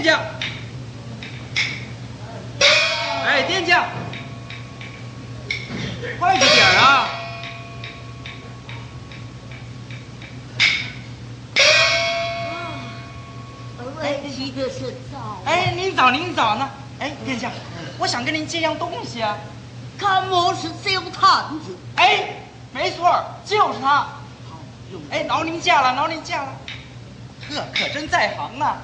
哎，店家，快着点啊！ 提的是早。 哎，您早呢？哎，殿下，我想跟您借样东西啊。 看我是酒坛子。 哎，没错，就是他。好用。哎，劳您驾了。可真在行啊。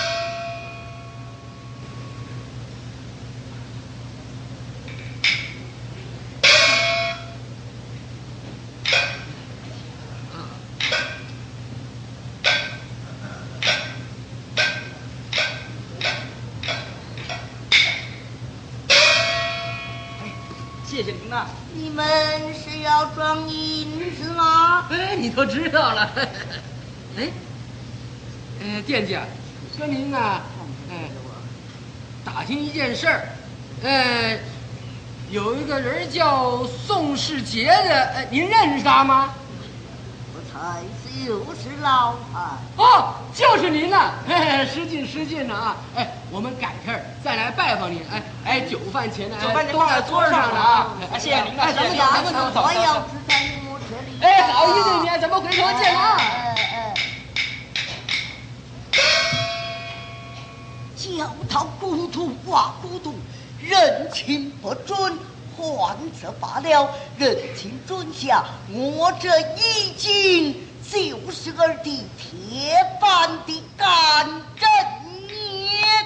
谢谢您呐！ 你们是要装银子吗？ 哎，你都知道了。哎，店家，跟您呐，打听一件事儿。有一个人叫宋世杰的，您认识他吗？ 我猜就是老汉。 哦，就是您呐！失敬了啊！哎，我们改天再来拜访您。哎，酒饭钱呢？都在桌上呢啊！ 谢谢您了， 咱们走。 我要是在我这里。 哎，好意思你，咱们回头见了啊！ 叫他孤独哇孤独，人情不准，还则罢了，人情准下，我这已经就是儿的铁板的干正面。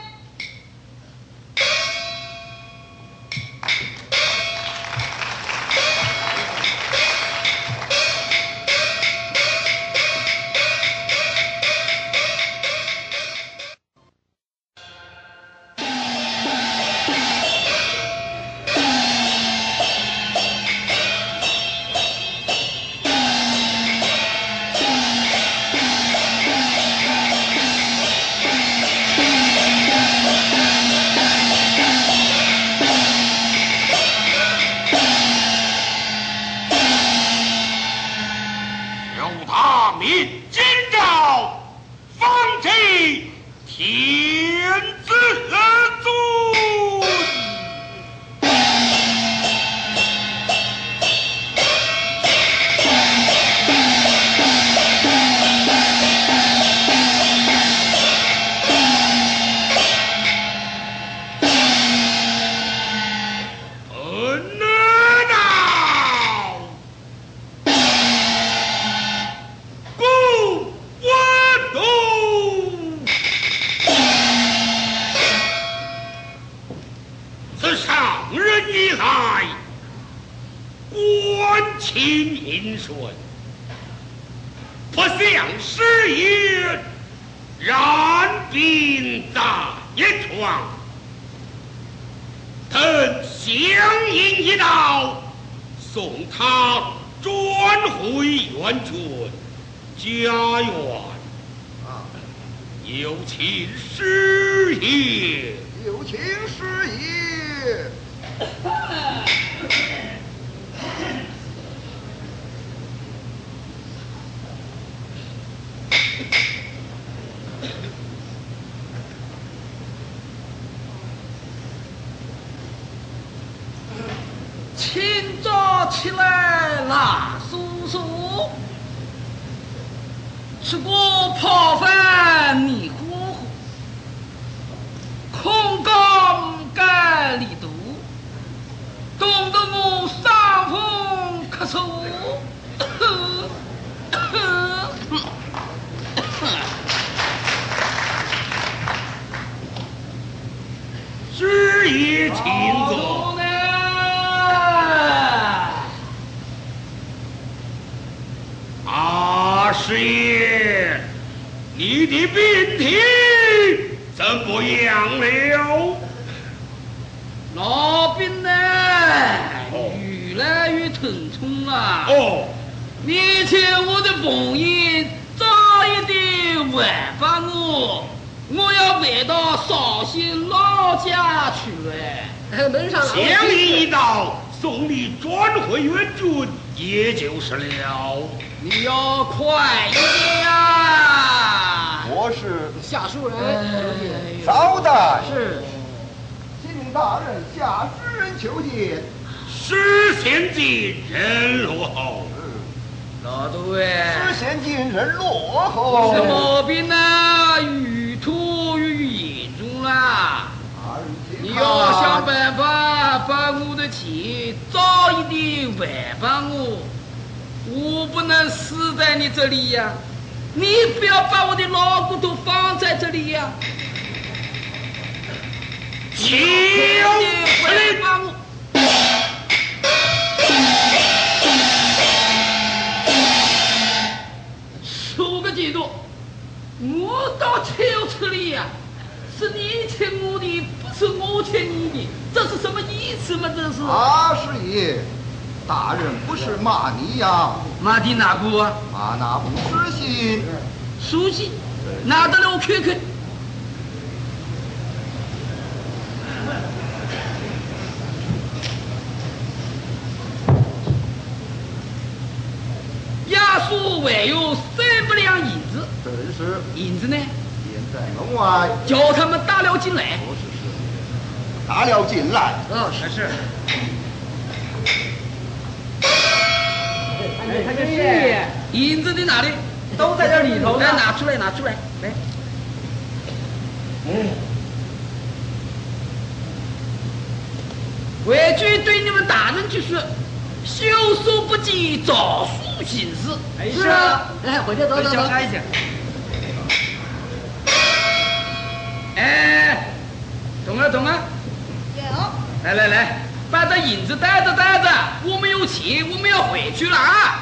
清早起来辣酥酥，吃过泡饭泥糊糊，空缸干里肚，冻得我伤风咳嗽。 师爷请坐。师爷，你的病体怎么样了？ 老病呢，越来越疼痛了。面前我的朋友早一点晚返我要回到绍兴老家去了。 门上乡里一道， 送你转回援军，也就是了。 你要快一点啊！ 我是下书人， 稍待。 是， 请大人下诗人求见。 史县进人落后。 老杜哎， 史县进人落后。 什么病啊？欲吐于眼中啦！你要想办法把我的钱早一点还帮我，我不能死在你这里呀！你不要把我的老骨头放在这里呀！ 请回帮我。说个几度，我倒求求你呀！是你欠我的，不是我欠你的，这是什么意思嘛？这是师爷，大人不是骂你呀？ 骂的哪部啊？ 骂那部书信。 书信拿得来我看看。押书还有300两银子。 正是。 银子呢？ 在门外， 叫他们打了进来。 打了进来。 是。 看这是银子在哪里？ 都在这里头呢。 来，拿出来，来。回去对你们大人去说，袖手不及诏书行事。 是啊，来，回去走。 交差一下。 哎，懂了。 有。 来，把这银子带着，我们有钱，我们要回去了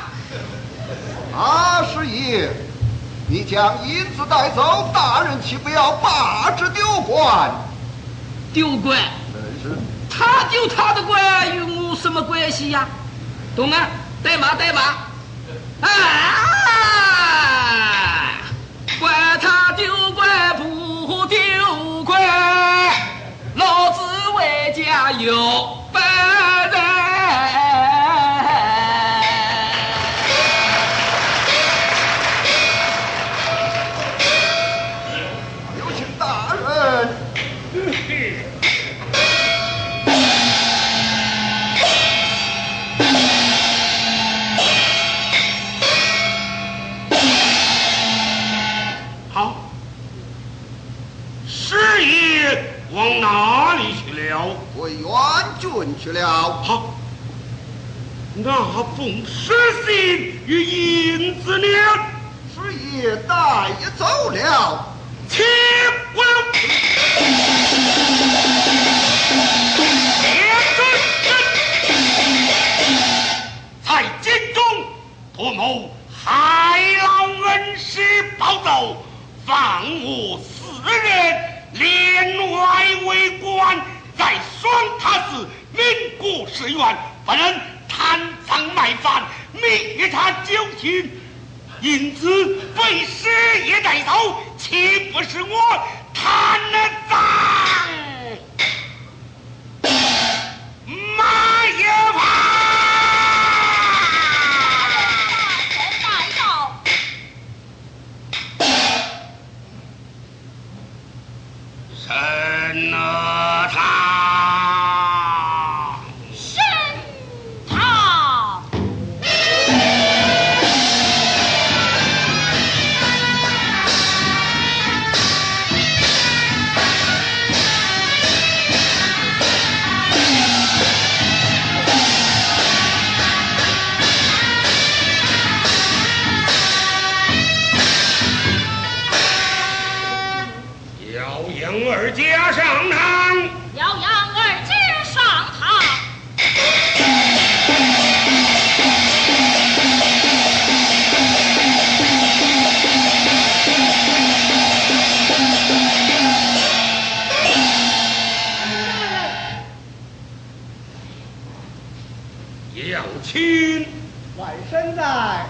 啊！ 师爷，你将银子带走，大人岂不要罢之丢官？ 丢官？ 是。 他丢他的官，与我什么关系呀？懂啊？带马！啊！管他丢官不丢官，老子为家有本人。 有请大人。 往哪里去了？ 回援军去了。 好，那封书信与银子呢？ 师爷带走了。 请问，在京中图谋害老恩师暴走，放我4人。连外为官，在双塔寺民国誓愿，不能贪赃卖饭，灭他九卿。因此被师爷带走，岂不是我贪了赃？马也怕。审了他， 审他。 二家上堂， 要杨二姐上堂。 杨亲， 晚生在。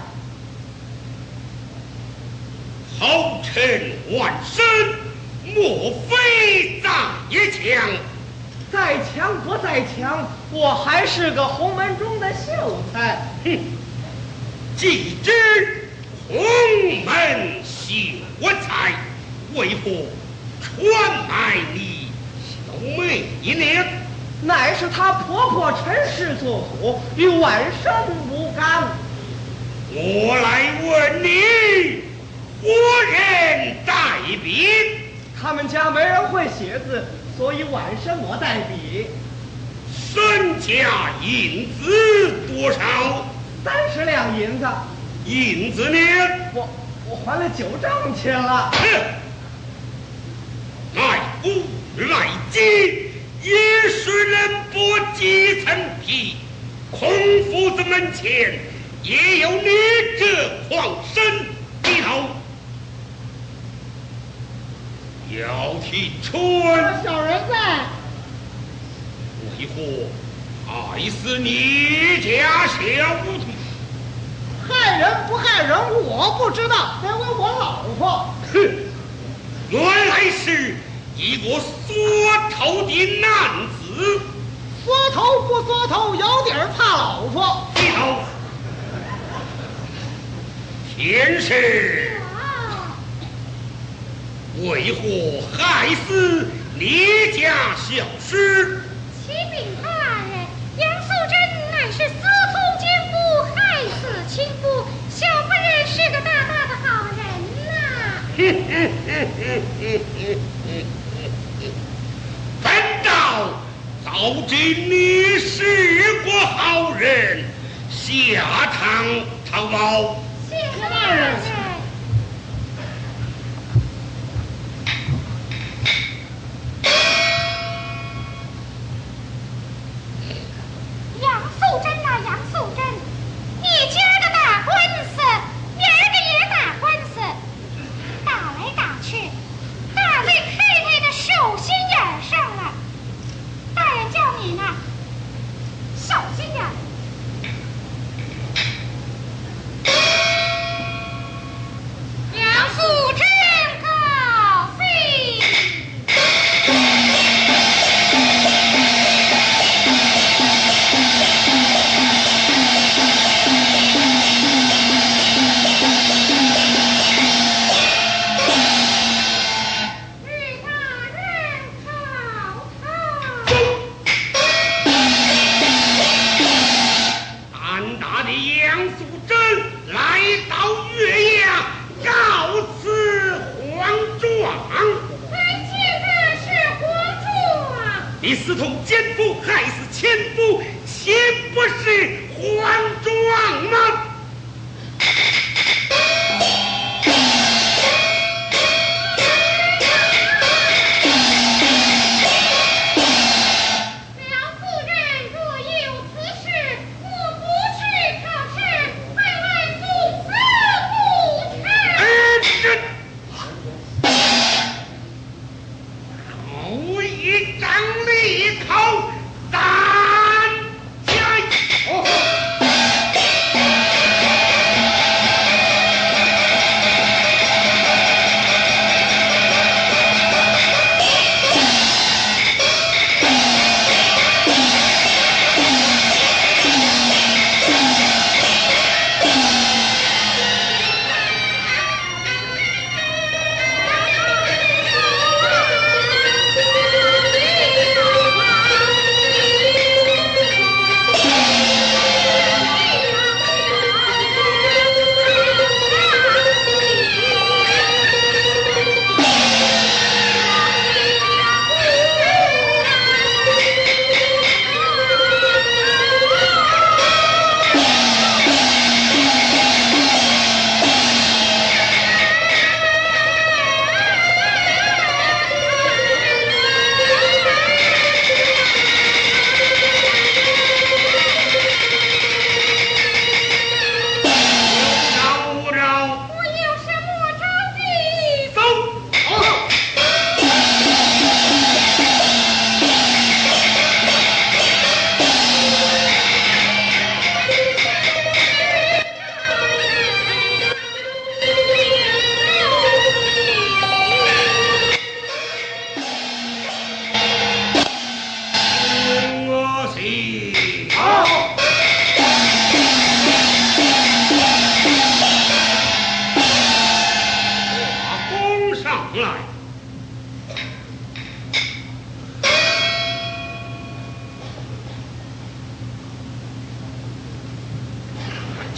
后臣万生。莫非葬一枪？ 再强不再强，我还是个洪门中的秀才。 哼，既知洪门秀才，为何传卖你小妹一娘？ 乃是她婆婆陈氏做主，与晚生无干。 我来问你，何人代笔？ 他们家没人会写字，所以晚生我代笔。 身家银子多少 ？30两银子。 银子呢？ 我还了9丈去了。 卖夫卖鸡，也是人不几层皮。孔夫子门前也有你这狂身低头。要提春， 小人在。 为何害死你家小徒？ 害人不害人，我不知道，得问我老婆。 哼，原来是一个缩头的男子。 缩头不缩头，有点怕老婆。 低头。天师，为何害死你家小师？ 启禀大人，杨素贞乃是私通奸夫，害死亲夫，小夫人是个大大的好人呐。 本道早知你是个好人，下堂逃跑。 谢大人。杨素贞呐，杨素贞，你家的打官司，爷儿的也打官司，打来打去，打在太太的手心眼上了。大人叫你呢，小心点。杨素贞告废。 你私通奸夫，害死前夫，岂不是黄庄吗？ 梁夫人若有此事，我不去考试，会来送死不成。 好一张利口，打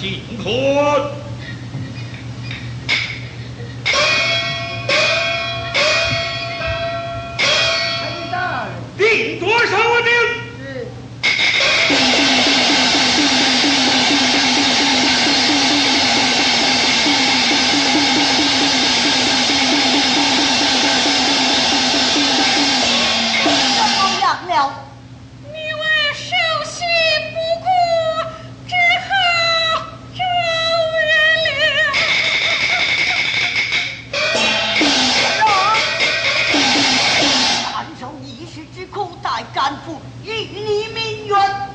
进可。定多少啊定？ 是。怎么样了？ 你为守信不顾，只好周人了。 单手一时之苦，待干父与你鸣冤。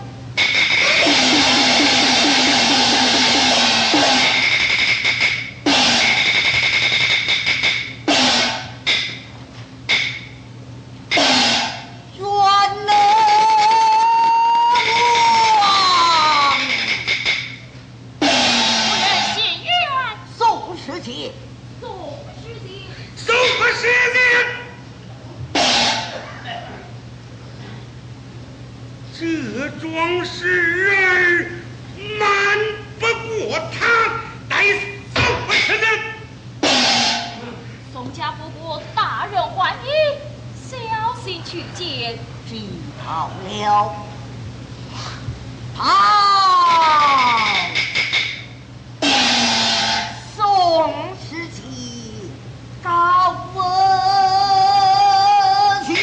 这桩事儿瞒不过他，得送回去的。 宋家伯伯大人欢迎，小心去见。 知道了。好，宋世奇告我去。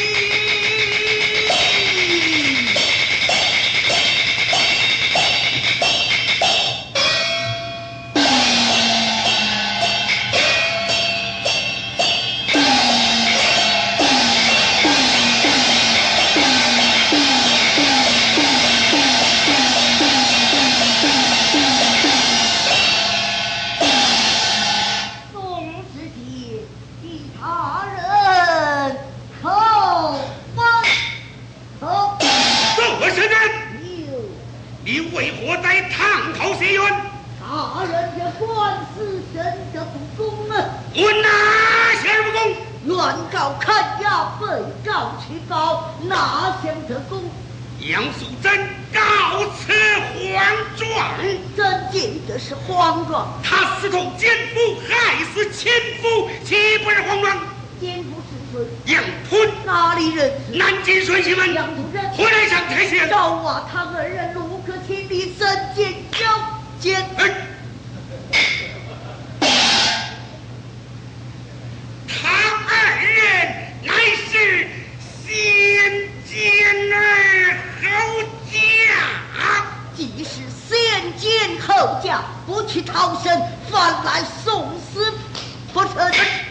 你为何在堂口谢冤？ 大人这官司真的不公啊！ 我哪些不公？ 原告看押，被告去告，哪想得公？ 杨素贞告辞黄状， 真见的是黄状。 他私通奸夫，害死亲夫，岂不是黄状？ 奸夫是谁？ 杨吞。 哪里人？ 南京顺西门。 杨主任。 回来上台县。 赵瓦堂二人陆可亲历3件交奸。 他二人乃是先奸而后嫁， 既是先奸后嫁，不去逃生，反来送死不成。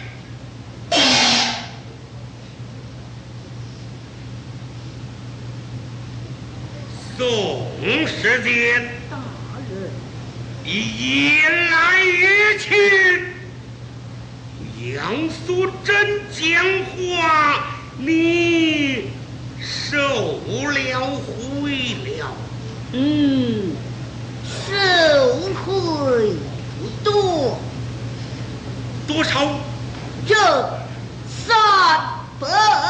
宋世坚， 大人， 你言来语去，杨素贞讲话，你受了贿了。 受贿不多， 多少？ 这300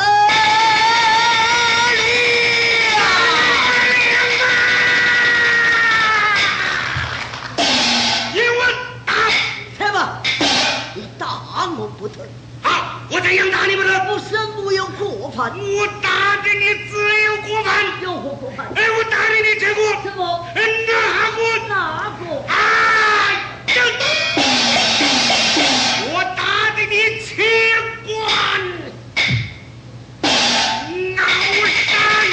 不得。 好，我怎样打你不得？ 我身无有过犯。 我打的你自有过犯。 有何过犯？ 哎，我打的你这个什么？ 哪个？ 哪个？ 我打的你器官脑山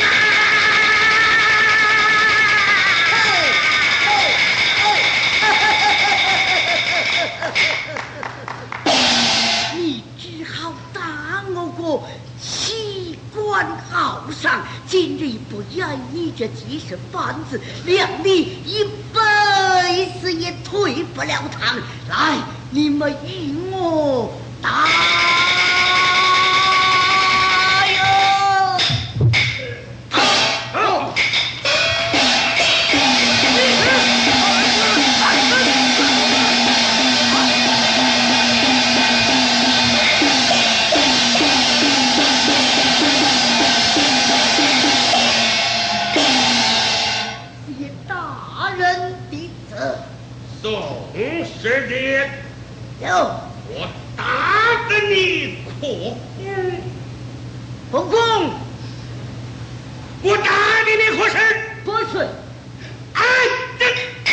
器官傲上，今日不然你这几十番子，谅你一辈子也退不了堂。来，你们与我打哟！大人的责。 宋师弟， 有我打得你破公公， 我打得你何事？ 不是， 哎，这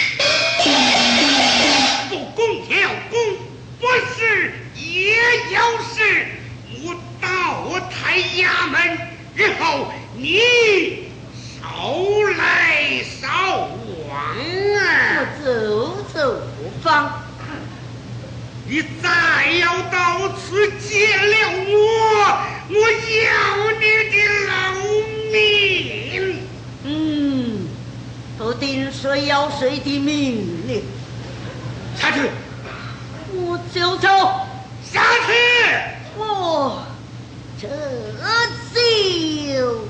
不公条公，不是也有事。我到太衙门日后，你少来少往啊！ 我走走不放。 你再要到此见了我要你的老命。 不定谁要谁的命令。 下去， 我就走。 下去， 我这就。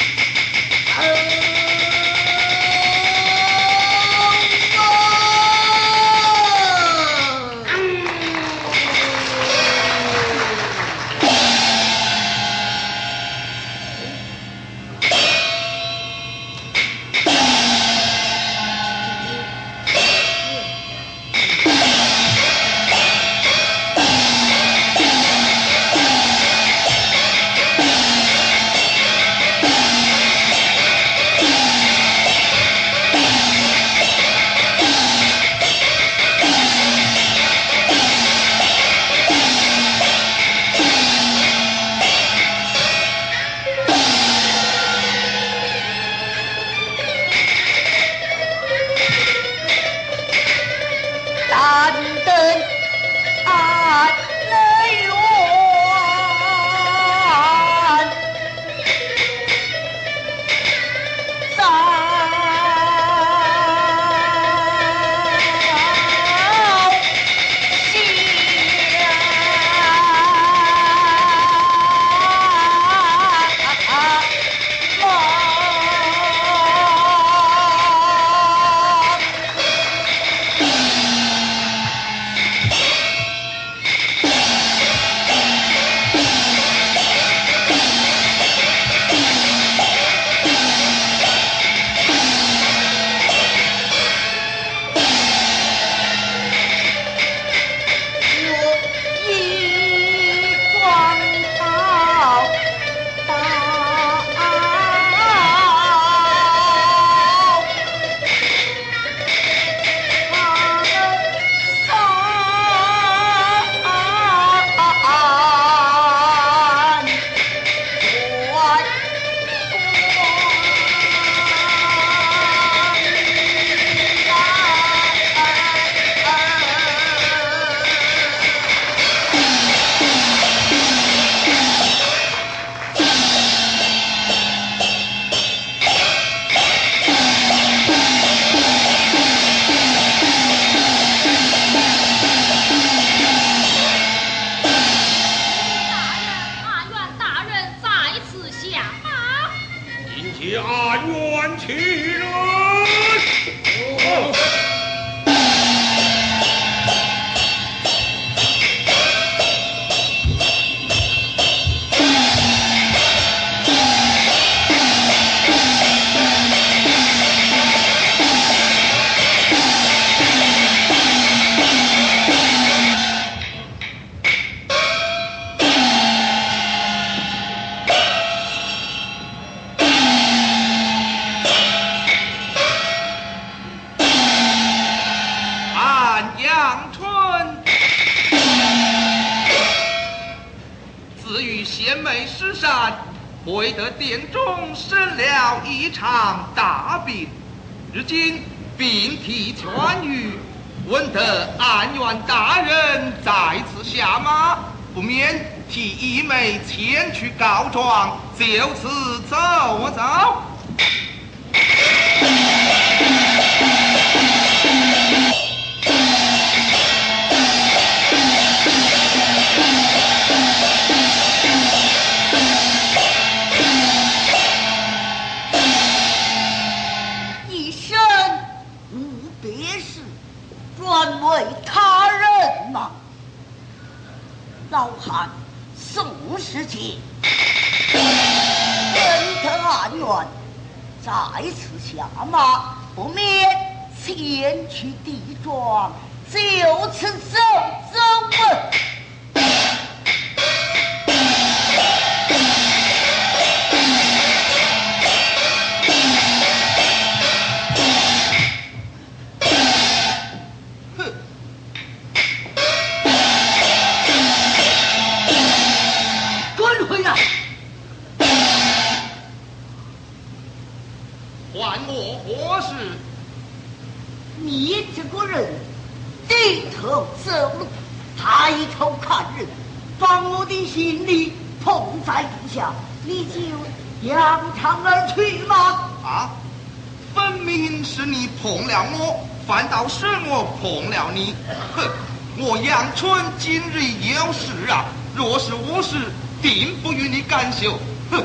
会得殿中生了一场大病，如今病体痊愈，闻得安远大人在此下马，不免替一妹前去告状，就此走走。 专为他人嘛，老汉宋世杰闻得安远，在此下马，不免前去地庄，就此走走吧。 还我何事？ 你这个人低头走路，抬头看人，把我的心里捧在地下，你就扬长而去吗？ 啊！分明是你碰了我，反倒是我碰了你。哼！我阳春今日有事啊，若是无事，定不与你干休。哼！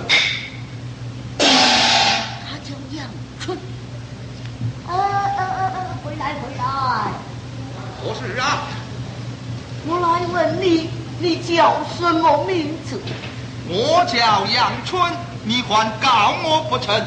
他叫阳春。回来回来。 何事啊？ 我来问你，你叫什么名字？ 我叫阳春，你还告我不成？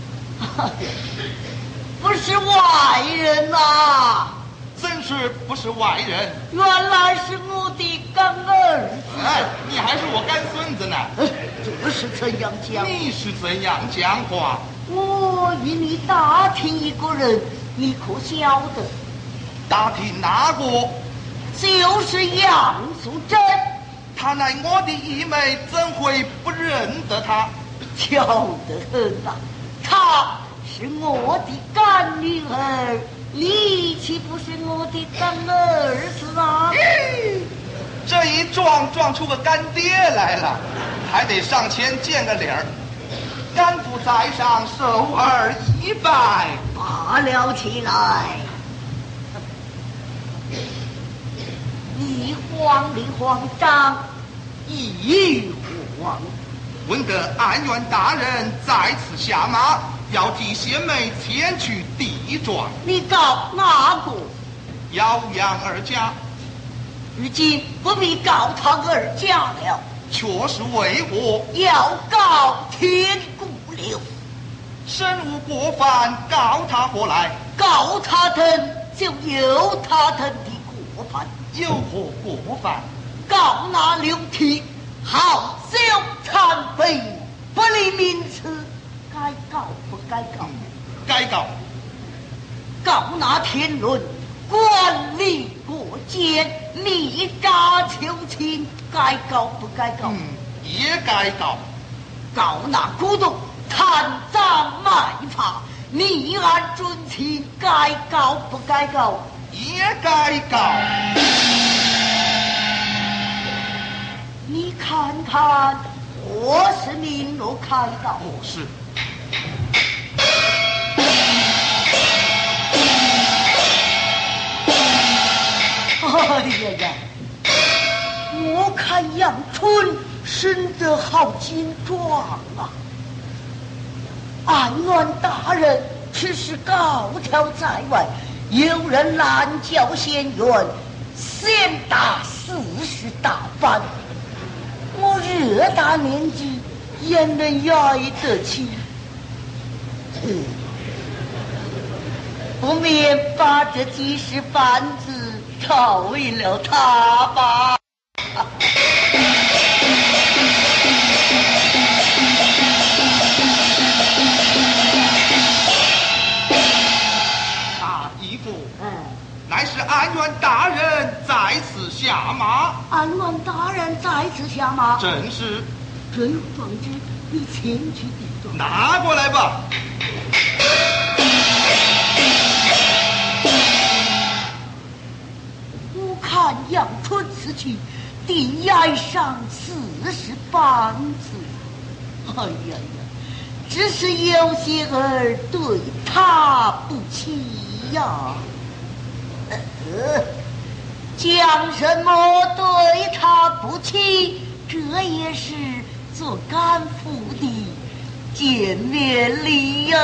不是外人啊！ 真是不是外人？ 原来是我的干儿子。 哎，你还是我干孙子呢？ 这是怎样讲？ 你是怎样讲话？ 我与你打听一个人，你可晓得？ 打听哪个？ 就是杨素贞。 她乃我的姨妹，怎会不认得她？ 巧得很呐！她是我的干女儿，你岂不是我的干儿子啊？ 这一撞出个干爹来了，还得上前见个礼儿。干父在上，受儿一拜。 罢了起来，你慌里慌张，一慌。 闻得安远大人在此下马，要替贤妹前去地庄。 你告哪个？ 姚杨二家。 如今不必告他二家了， 却是为何？ 要告天姑刘。 身无过犯，告他何来？ 告他等就有他等的过犯。 有何过犯？ 告那刘体好酒残废，不理民慈，该告不该告？ 该告。 告那天伦管理过奸，密诈求亲，该告不该告？ 也该告。 告那古董贪赃卖法，逆案准情，该告不该告？ 也该告。 你看看，或是明路开道？ 不是。 哎呀呀！我看杨春生得好精壮啊！安远大人只是高调在外，有人拦轿仙院，先打40大板。我这大年纪也能压得起，不免把这几十板子讨给了他吧。 大姨夫，乃是安远大人在此下马。 安远大人在此下马？ 正是。 这有状纸，你前去地庄。 拿过来吧。 我看杨春此去，定押上40板子。哎呀呀，只是有些儿对他不起呀。讲什么对他不起？这也是做干父的见面礼哟。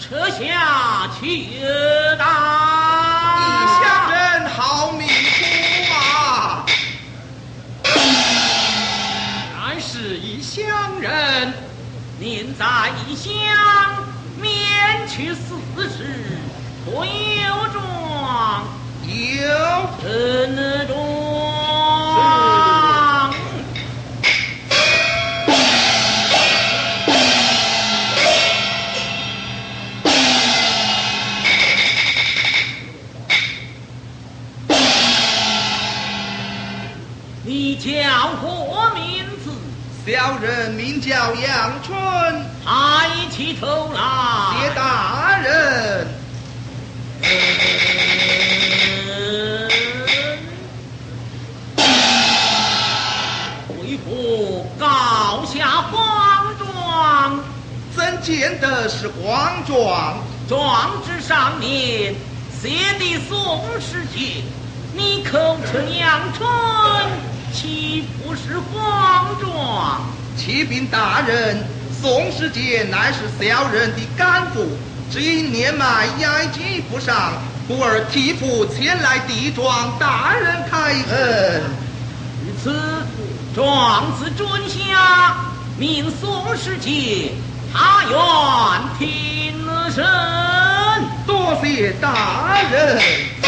撤下去的。 异乡人好命苦啊！ 乃是异乡人，您在异乡免去4世，可有状？ 有怎状？你叫何名字？ 小人名叫杨春。 抬起头来。 谢大人。 为何告下黄状？ 怎见得是黄状？ 状纸上面写的宋世杰，你口称杨春，岂不是黄状？ 启禀大人，宋世杰乃是小人的干父，只因年迈压积不上，故而替父前来递状，大人开恩。 于此状子准下，命宋世杰他愿听审。 多谢大人。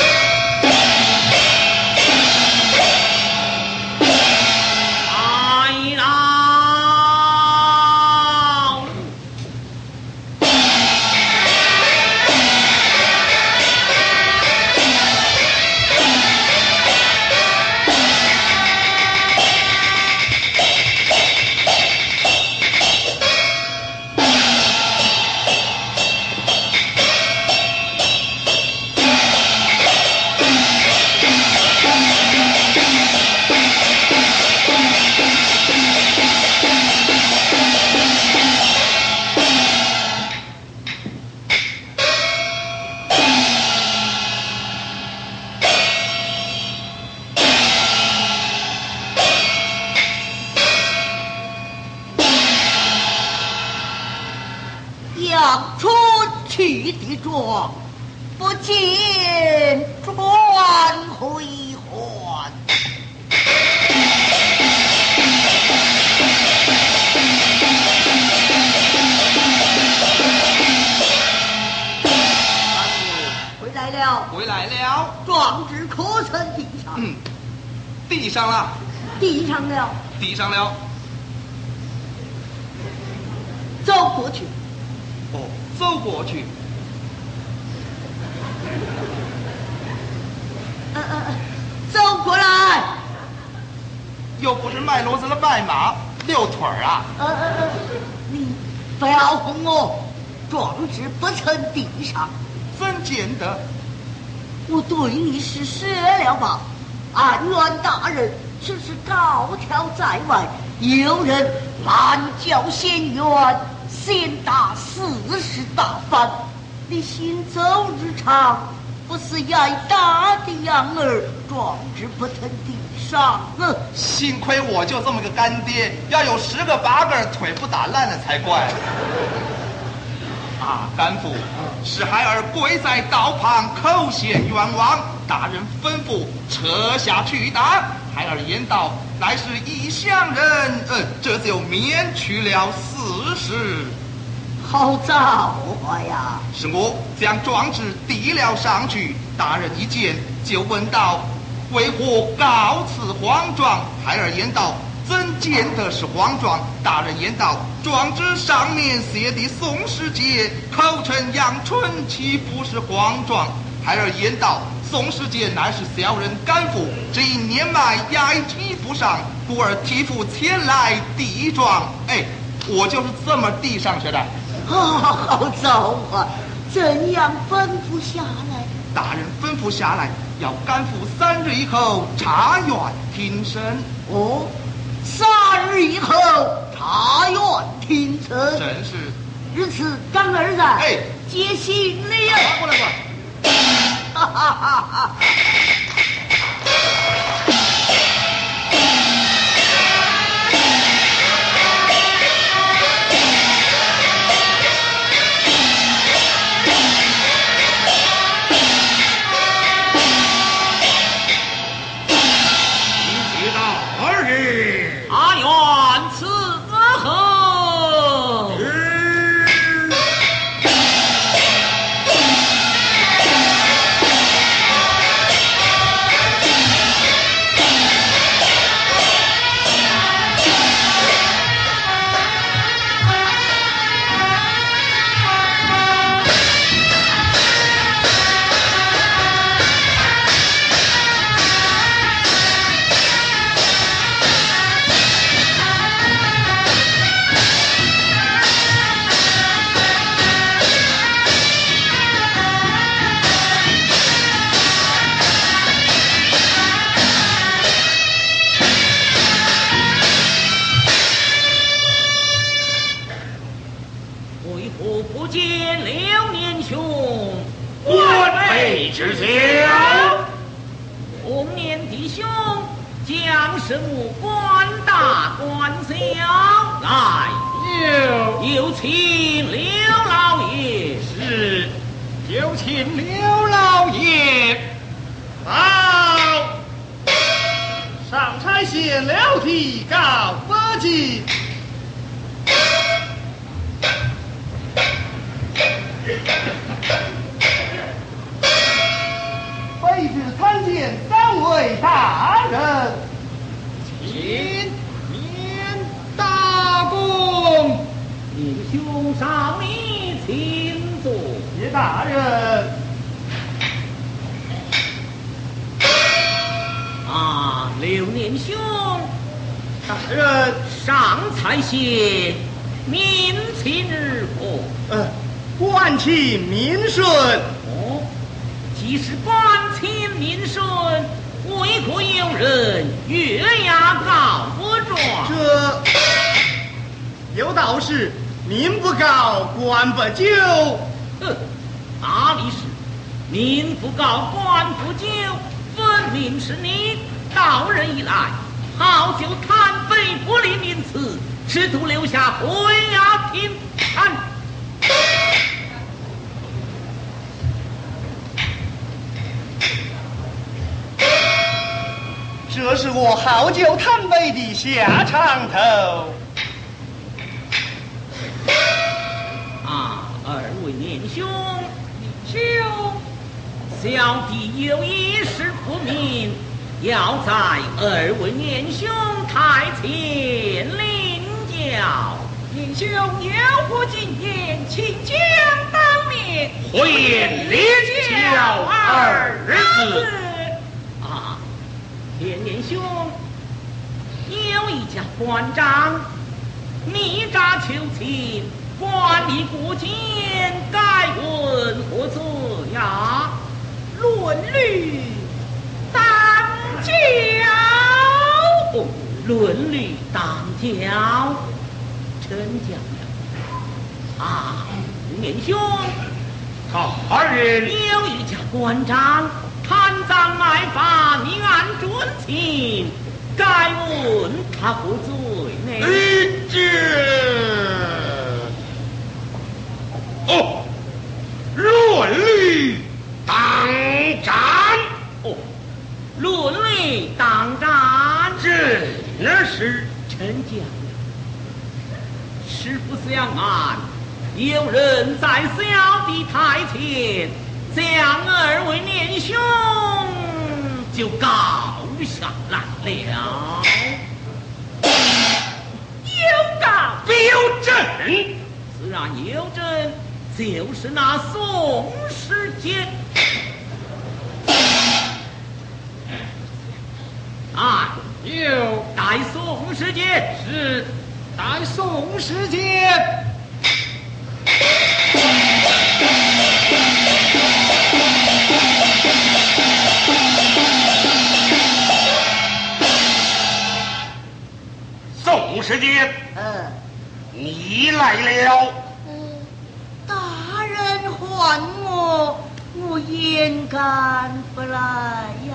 杨春去的状，不见转回还。回来了， 回来了。 状纸可曾递上？ 递上了。 递上了。 递上了。 走过去。 哦，走过去。 走过来。 又不是卖骡子的卖马，遛腿儿啊。 你不要哄我，状纸不曾递上。 怎见得？ 我对你是说了吧，安远大人只是高挑在外，有人滥交仙缘，先打40大板。你行走日常，不是挨打的样儿，状纸不曾递上。 幸亏我就这么个干爹，要有10个8个腿不打烂了才怪。啊，干父，是孩儿跪在道旁叩谢冤枉，大人吩咐撤下去打。孩儿言道，乃是异乡人，这就免去了4事。 好造化呀！ 是我将状纸递了上去，大人一见就问道：为何告此黄状？孩儿言道：怎见得是黄状？大人言道：状纸上面写的宋世杰，口称杨春，岂不是黄状？孩儿言道：宋世杰乃是小人干父，只因年迈压积不上，故而替父前来递状。我就是这么递上去的。 好造化！怎样吩咐下来？ 大人吩咐下来，要干父3日以后查院听审。 哦，3日以后查院听审。 正是。 日此刚儿在，接行了。 过来。 哈哈哈哈！ 请刘年兄， 官位之交。 红年弟兄将什么官大官小来？有请刘老爷。 是，有请刘老爷。好，上差县了提告发起。 卑职参见三位大人， 请免大功。 年兄上礼，请坐。 谢大人。 刘年兄， 大人， 上蔡县民情如何？ 官情民顺。 哦，既是官情民顺，为何有人越牙告不状？ 这有道是民不告，官不究。 哪里是民不告，官不究？分明是你到任以来，好就贪废不理民词，试图留下昏鸦平安。 这是我好酒贪杯的下场头。 二位年兄，小弟有一事不明，要在二位年兄台前领教。 年兄有何经验，请讲当面。 回言领教二字。 田年兄，有一家官长逆诈求情，管理过监，该问何罪呀？ 论律当教。 论律当教，臣讲了。年兄， 大人有一家官长贪赃卖法，逆案准情，该问他何罪呢？ 论律当斩。 论律当斩， 那是臣讲了。实不相瞒，有人在小弟台前将二位年兄就告上来了。 有告有证， 自然有证，就是那宋时节。有待宋时节，是待宋时节。 宋时节，你来了。 大人唤我，我焉敢不来呀？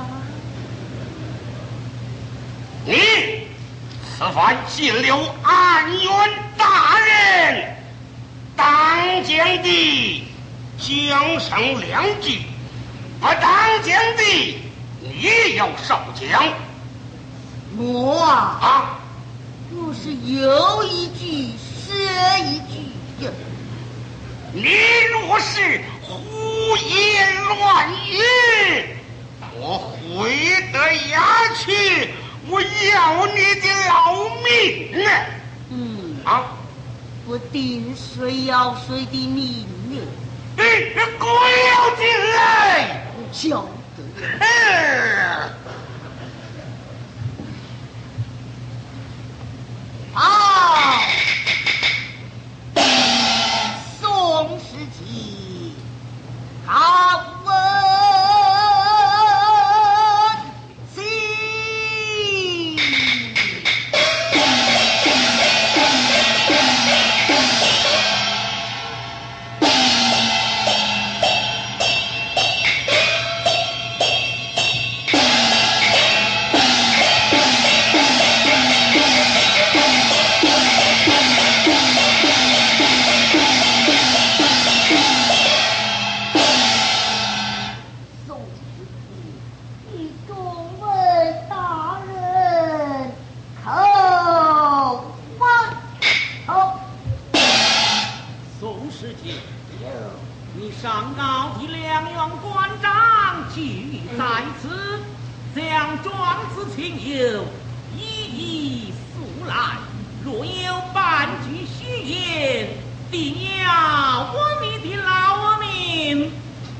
你此番进了安远大人，当将的奖赏两句，不当将的你也要受奖。 我我是有一句说一句呀。 你若是胡言乱语，我回得衙去，我要你的老命呢！ 我定谁要谁的命呢？ 你滚了进来！ 晓得。宋时期，好闻信。 你上告的两员官长俱在此，将状子请友一一诉来。若有半句虚言，定要我你的老命。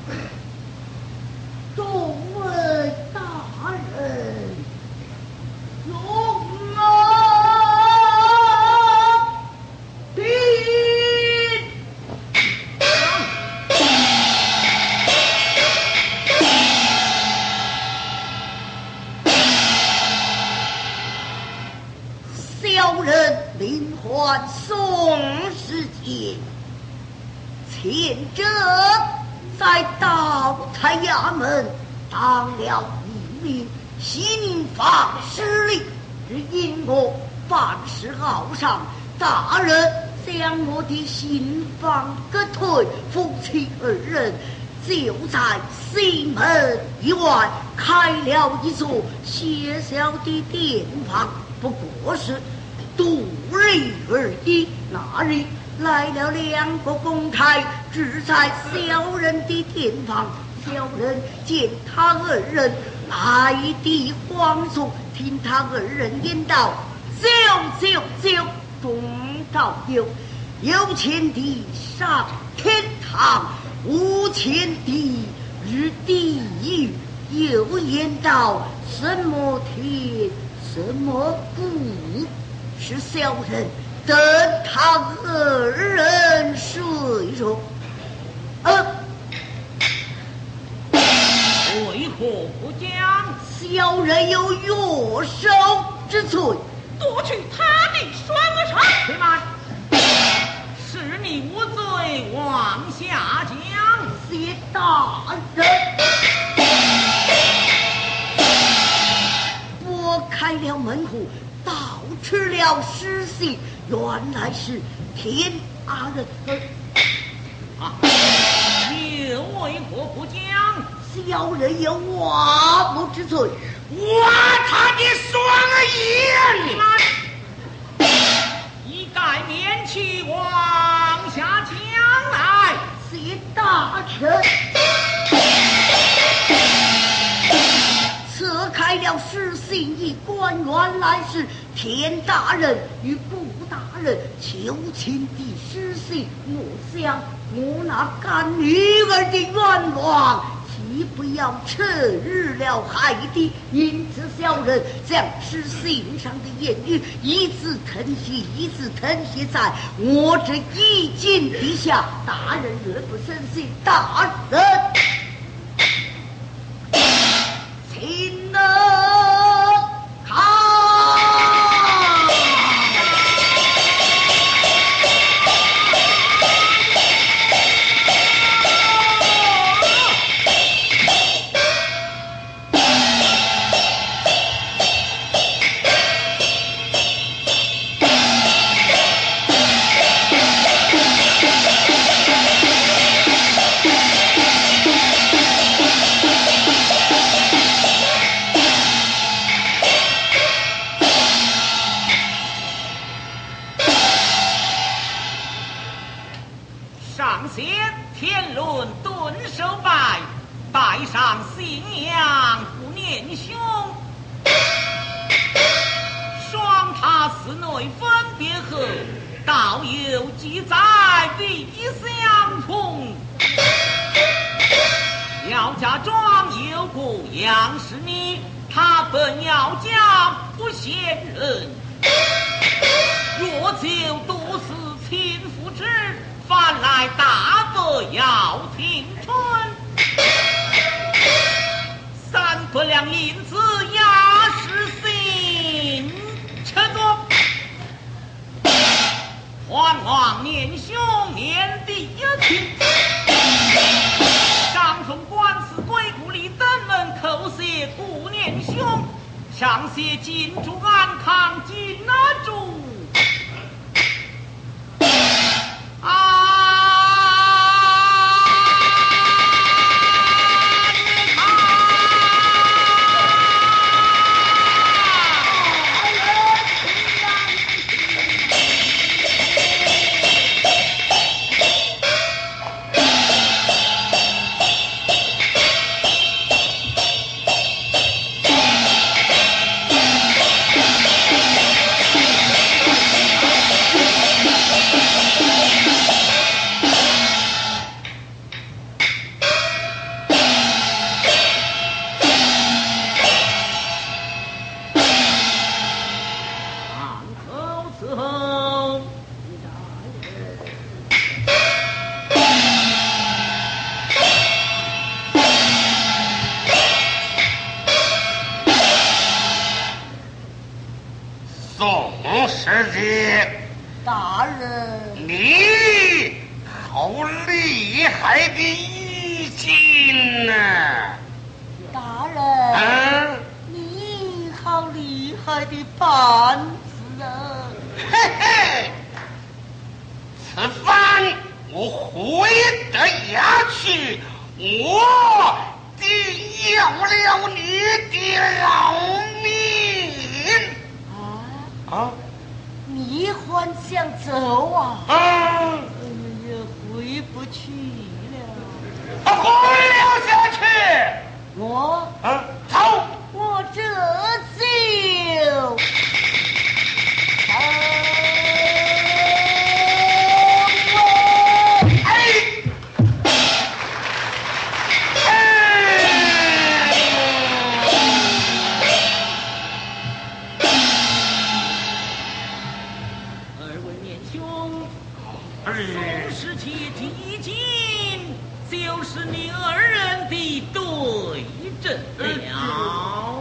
众位大人，容我听。小人名唤宋世杰，前者在道台衙门当了一名刑房司令，只因我办事傲上，大人将我的刑房割退，夫妻二人就在西门以外开了一座小小的店房，不过是度日而已。那日来了两个公差，只在小人的店房。小人见他二人来的慌速，听他二人言道：走走走，中道有钱的上天堂，无钱的入地狱。又言道：什么天什么故，是小人等他二人睡着。 为何不将小人有越手之罪， 夺去他的双手？且慢，是你无罪，往下讲。 谢大人，我开了门户，盗吃了尸血，原来是田大人。 又为何不讲？ 小人有挖不之罪， 挖他的双眼， 一概免去，往下讲来。 谢大人，扯开了尸信一关，原来是田大人与顾大人求亲的尸信。我想我那干女儿的愿望，岂不要趁日了海地？因此小人将诗信上的言语一字誊写，一字誊写在我这衣襟底下。大人若不相信，大人请能看。 上仙天伦顿首拜，拜上信阳不念兄。双塔寺内分别后，道有记载必相同。姚家庄有个杨氏女，她本姚家不贤人，若就多是亲父之，反来大伯要听春，300两银子押实信，承诺还望年兄年底听。上从官司归故里登门叩谢顾年兄，上谢金主安康金拿住。 是的。 大人， 你好厉害的衣襟呐！ 大人，你好厉害的板子啊！ 嘿嘿，此番我回得衙去，我定要了你的老命啊！ 你还想走啊？也回不去了。 回了下去。 我走。 我这就。 从时起至今，就是你二人的对阵了。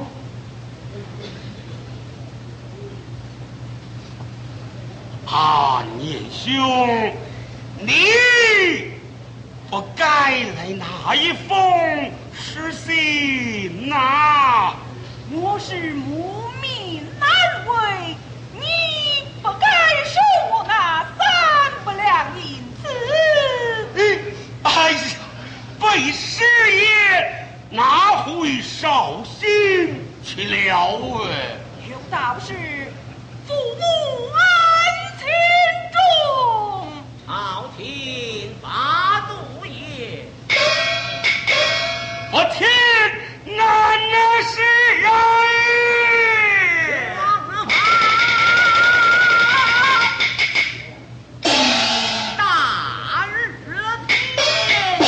年兄，你不该来那一封诗信呐！ 我是母命难违，你不该收我那3不两银子。 哎呀，被师爷拿回绍兴去了有道是父母安亲重， 朝廷发度也。 我听那是人。 大日天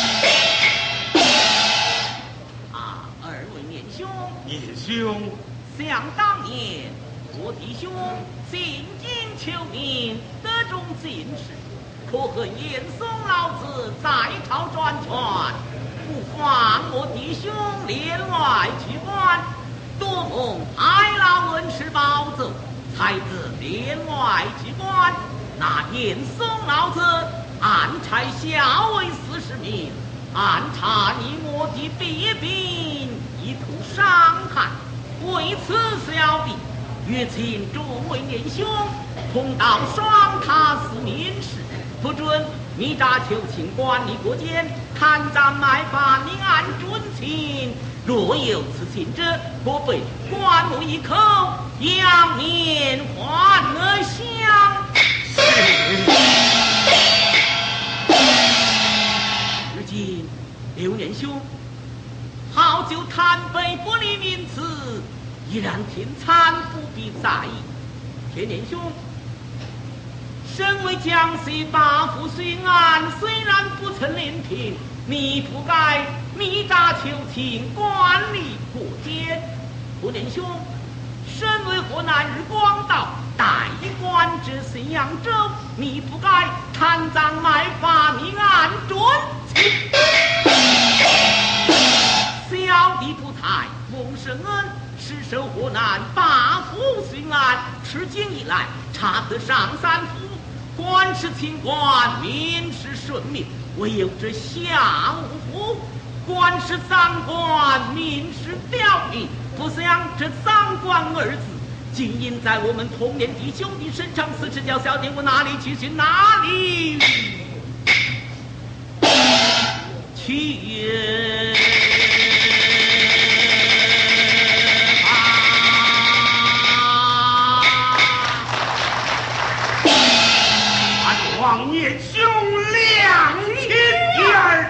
二位年兄，想当年我弟兄进京求名，得中进士，可恨严嵩老子在朝专权，不放我弟兄连外去官，多蒙派老恩师保奏，才得连外去官。那严嵩老子暗差校尉40名，暗查你我的弊病，意图伤害。为此小弟约请诸位年兄同到双塔寺面试，不准密诈求情，管理国监，贪赃卖法，明案准情。若有此情者，可被关我一口，扬面还乡。如今刘年兄好酒贪杯，不离名词，依然听参，不必在意。田年兄身为江西八府巡按，虽然不曾连平，你不该密诈求情，管理国监。胡年兄身为河南日光岛代官之信扬州，你不该贪赃卖法，明案准情。小弟不才蒙圣恩，实守河南八府巡按，至今以来查得上3府，官事清官，民事顺命，唯有这下五府官事赃官，民事刁民。不想这赃官2字竟印在我们同年弟兄的身上，此事叫小弟我哪里去寻哪里去王爷兄亮亲眼儿。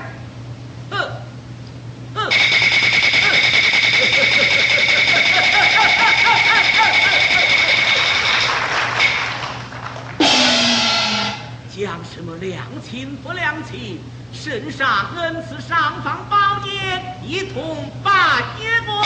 讲什么良亲不良亲，圣上恩赐上方宝剑，一同拜耶过。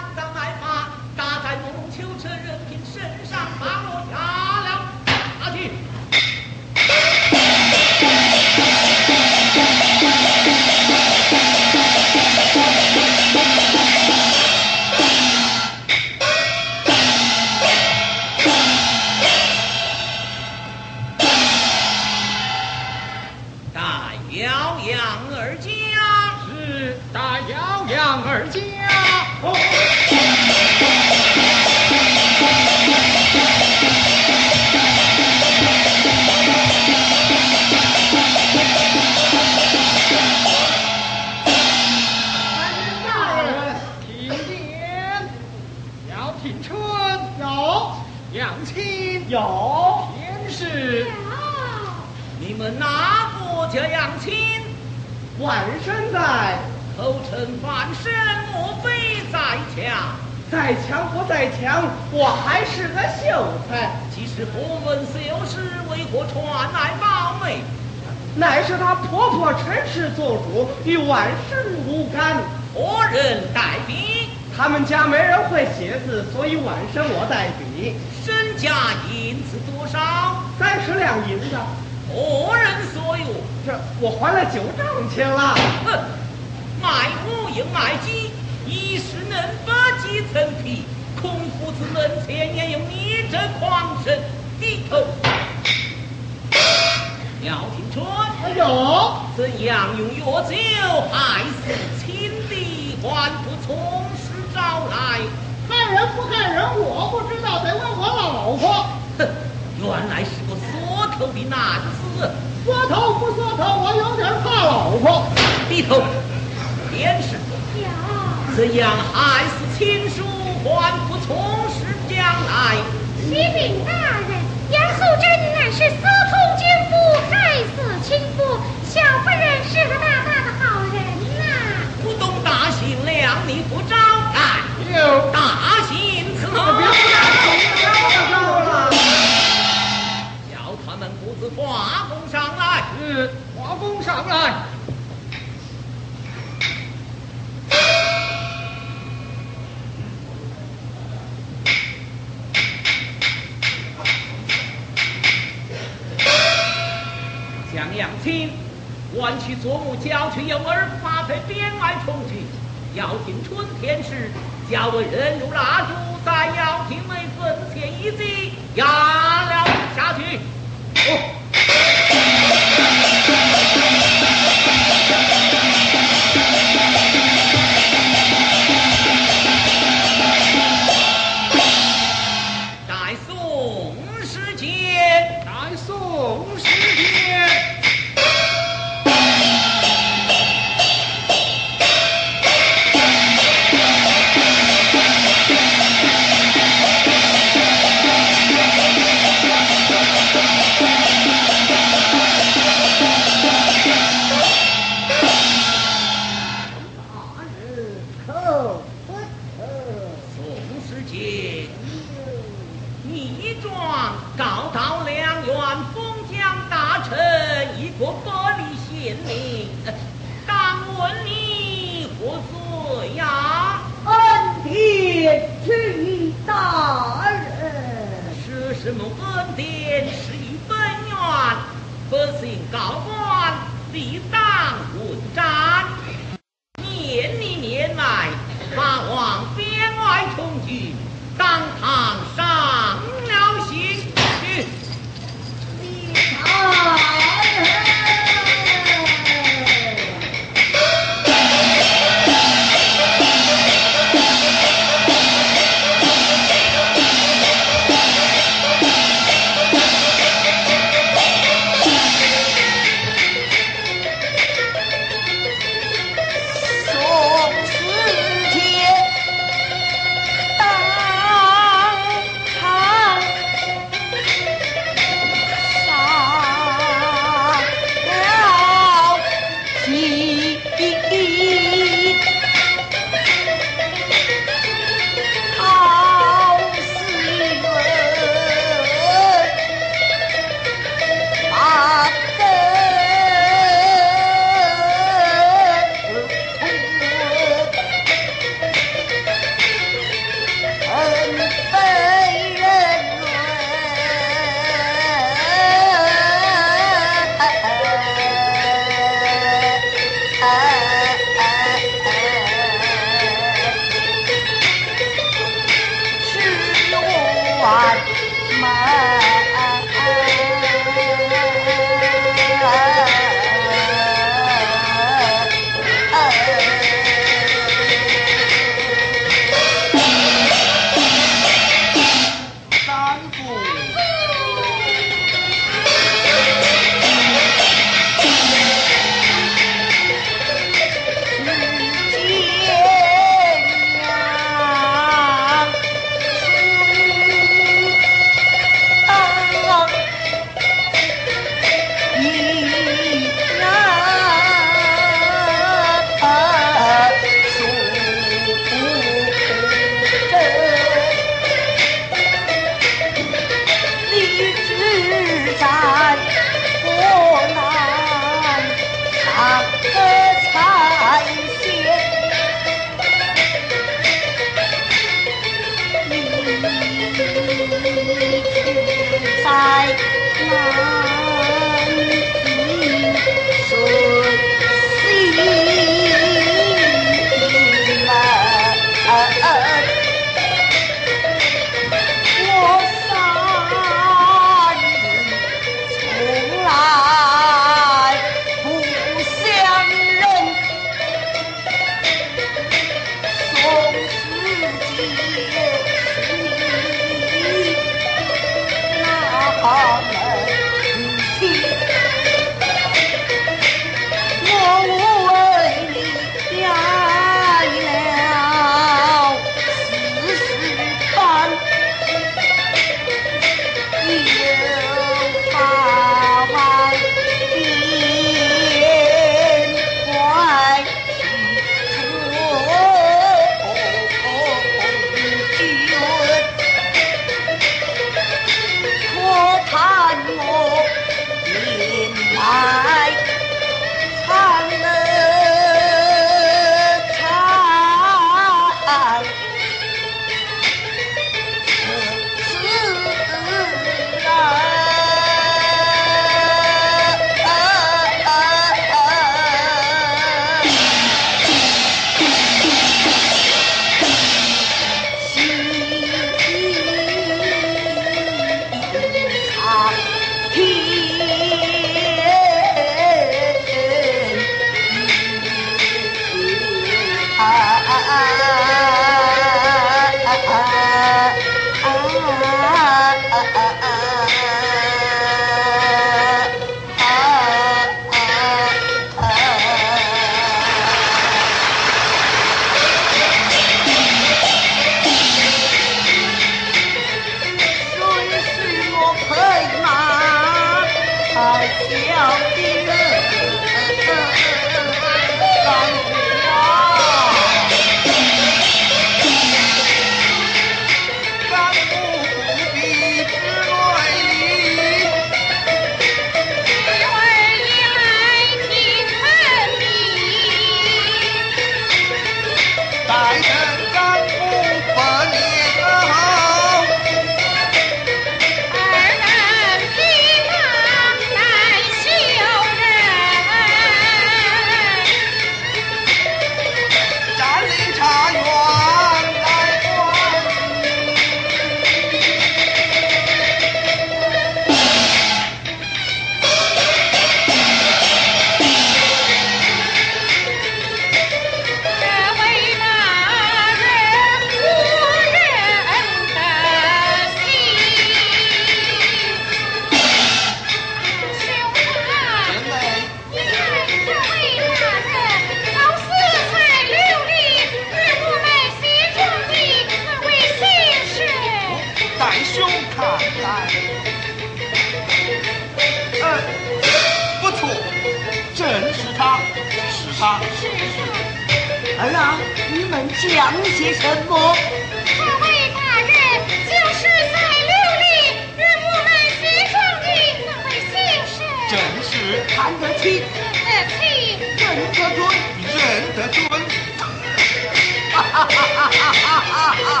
儿啊，你们讲些什么？ 这位大人就是在六里与我们协商的那位先生。 正是看得起， 认得起， 认得准。 认得准。 哈哈哈哈哈哈哈！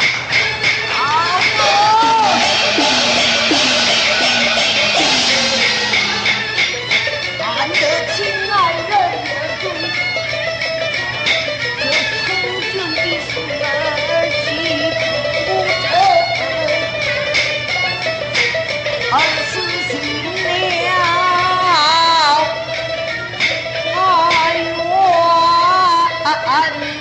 好！看得起来，认得准。这从军的事儿岂不成？儿死心了，哀怨。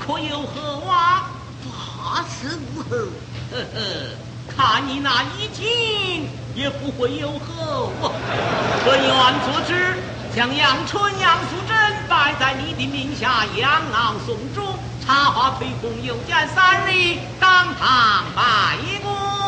可有何话？ 法事无后。 呵呵，看你那衣襟，也不会有何话。本院所知，将阳春、杨素贞摆在你的名下，养老送终，插花推风，有见3礼，当堂拜过。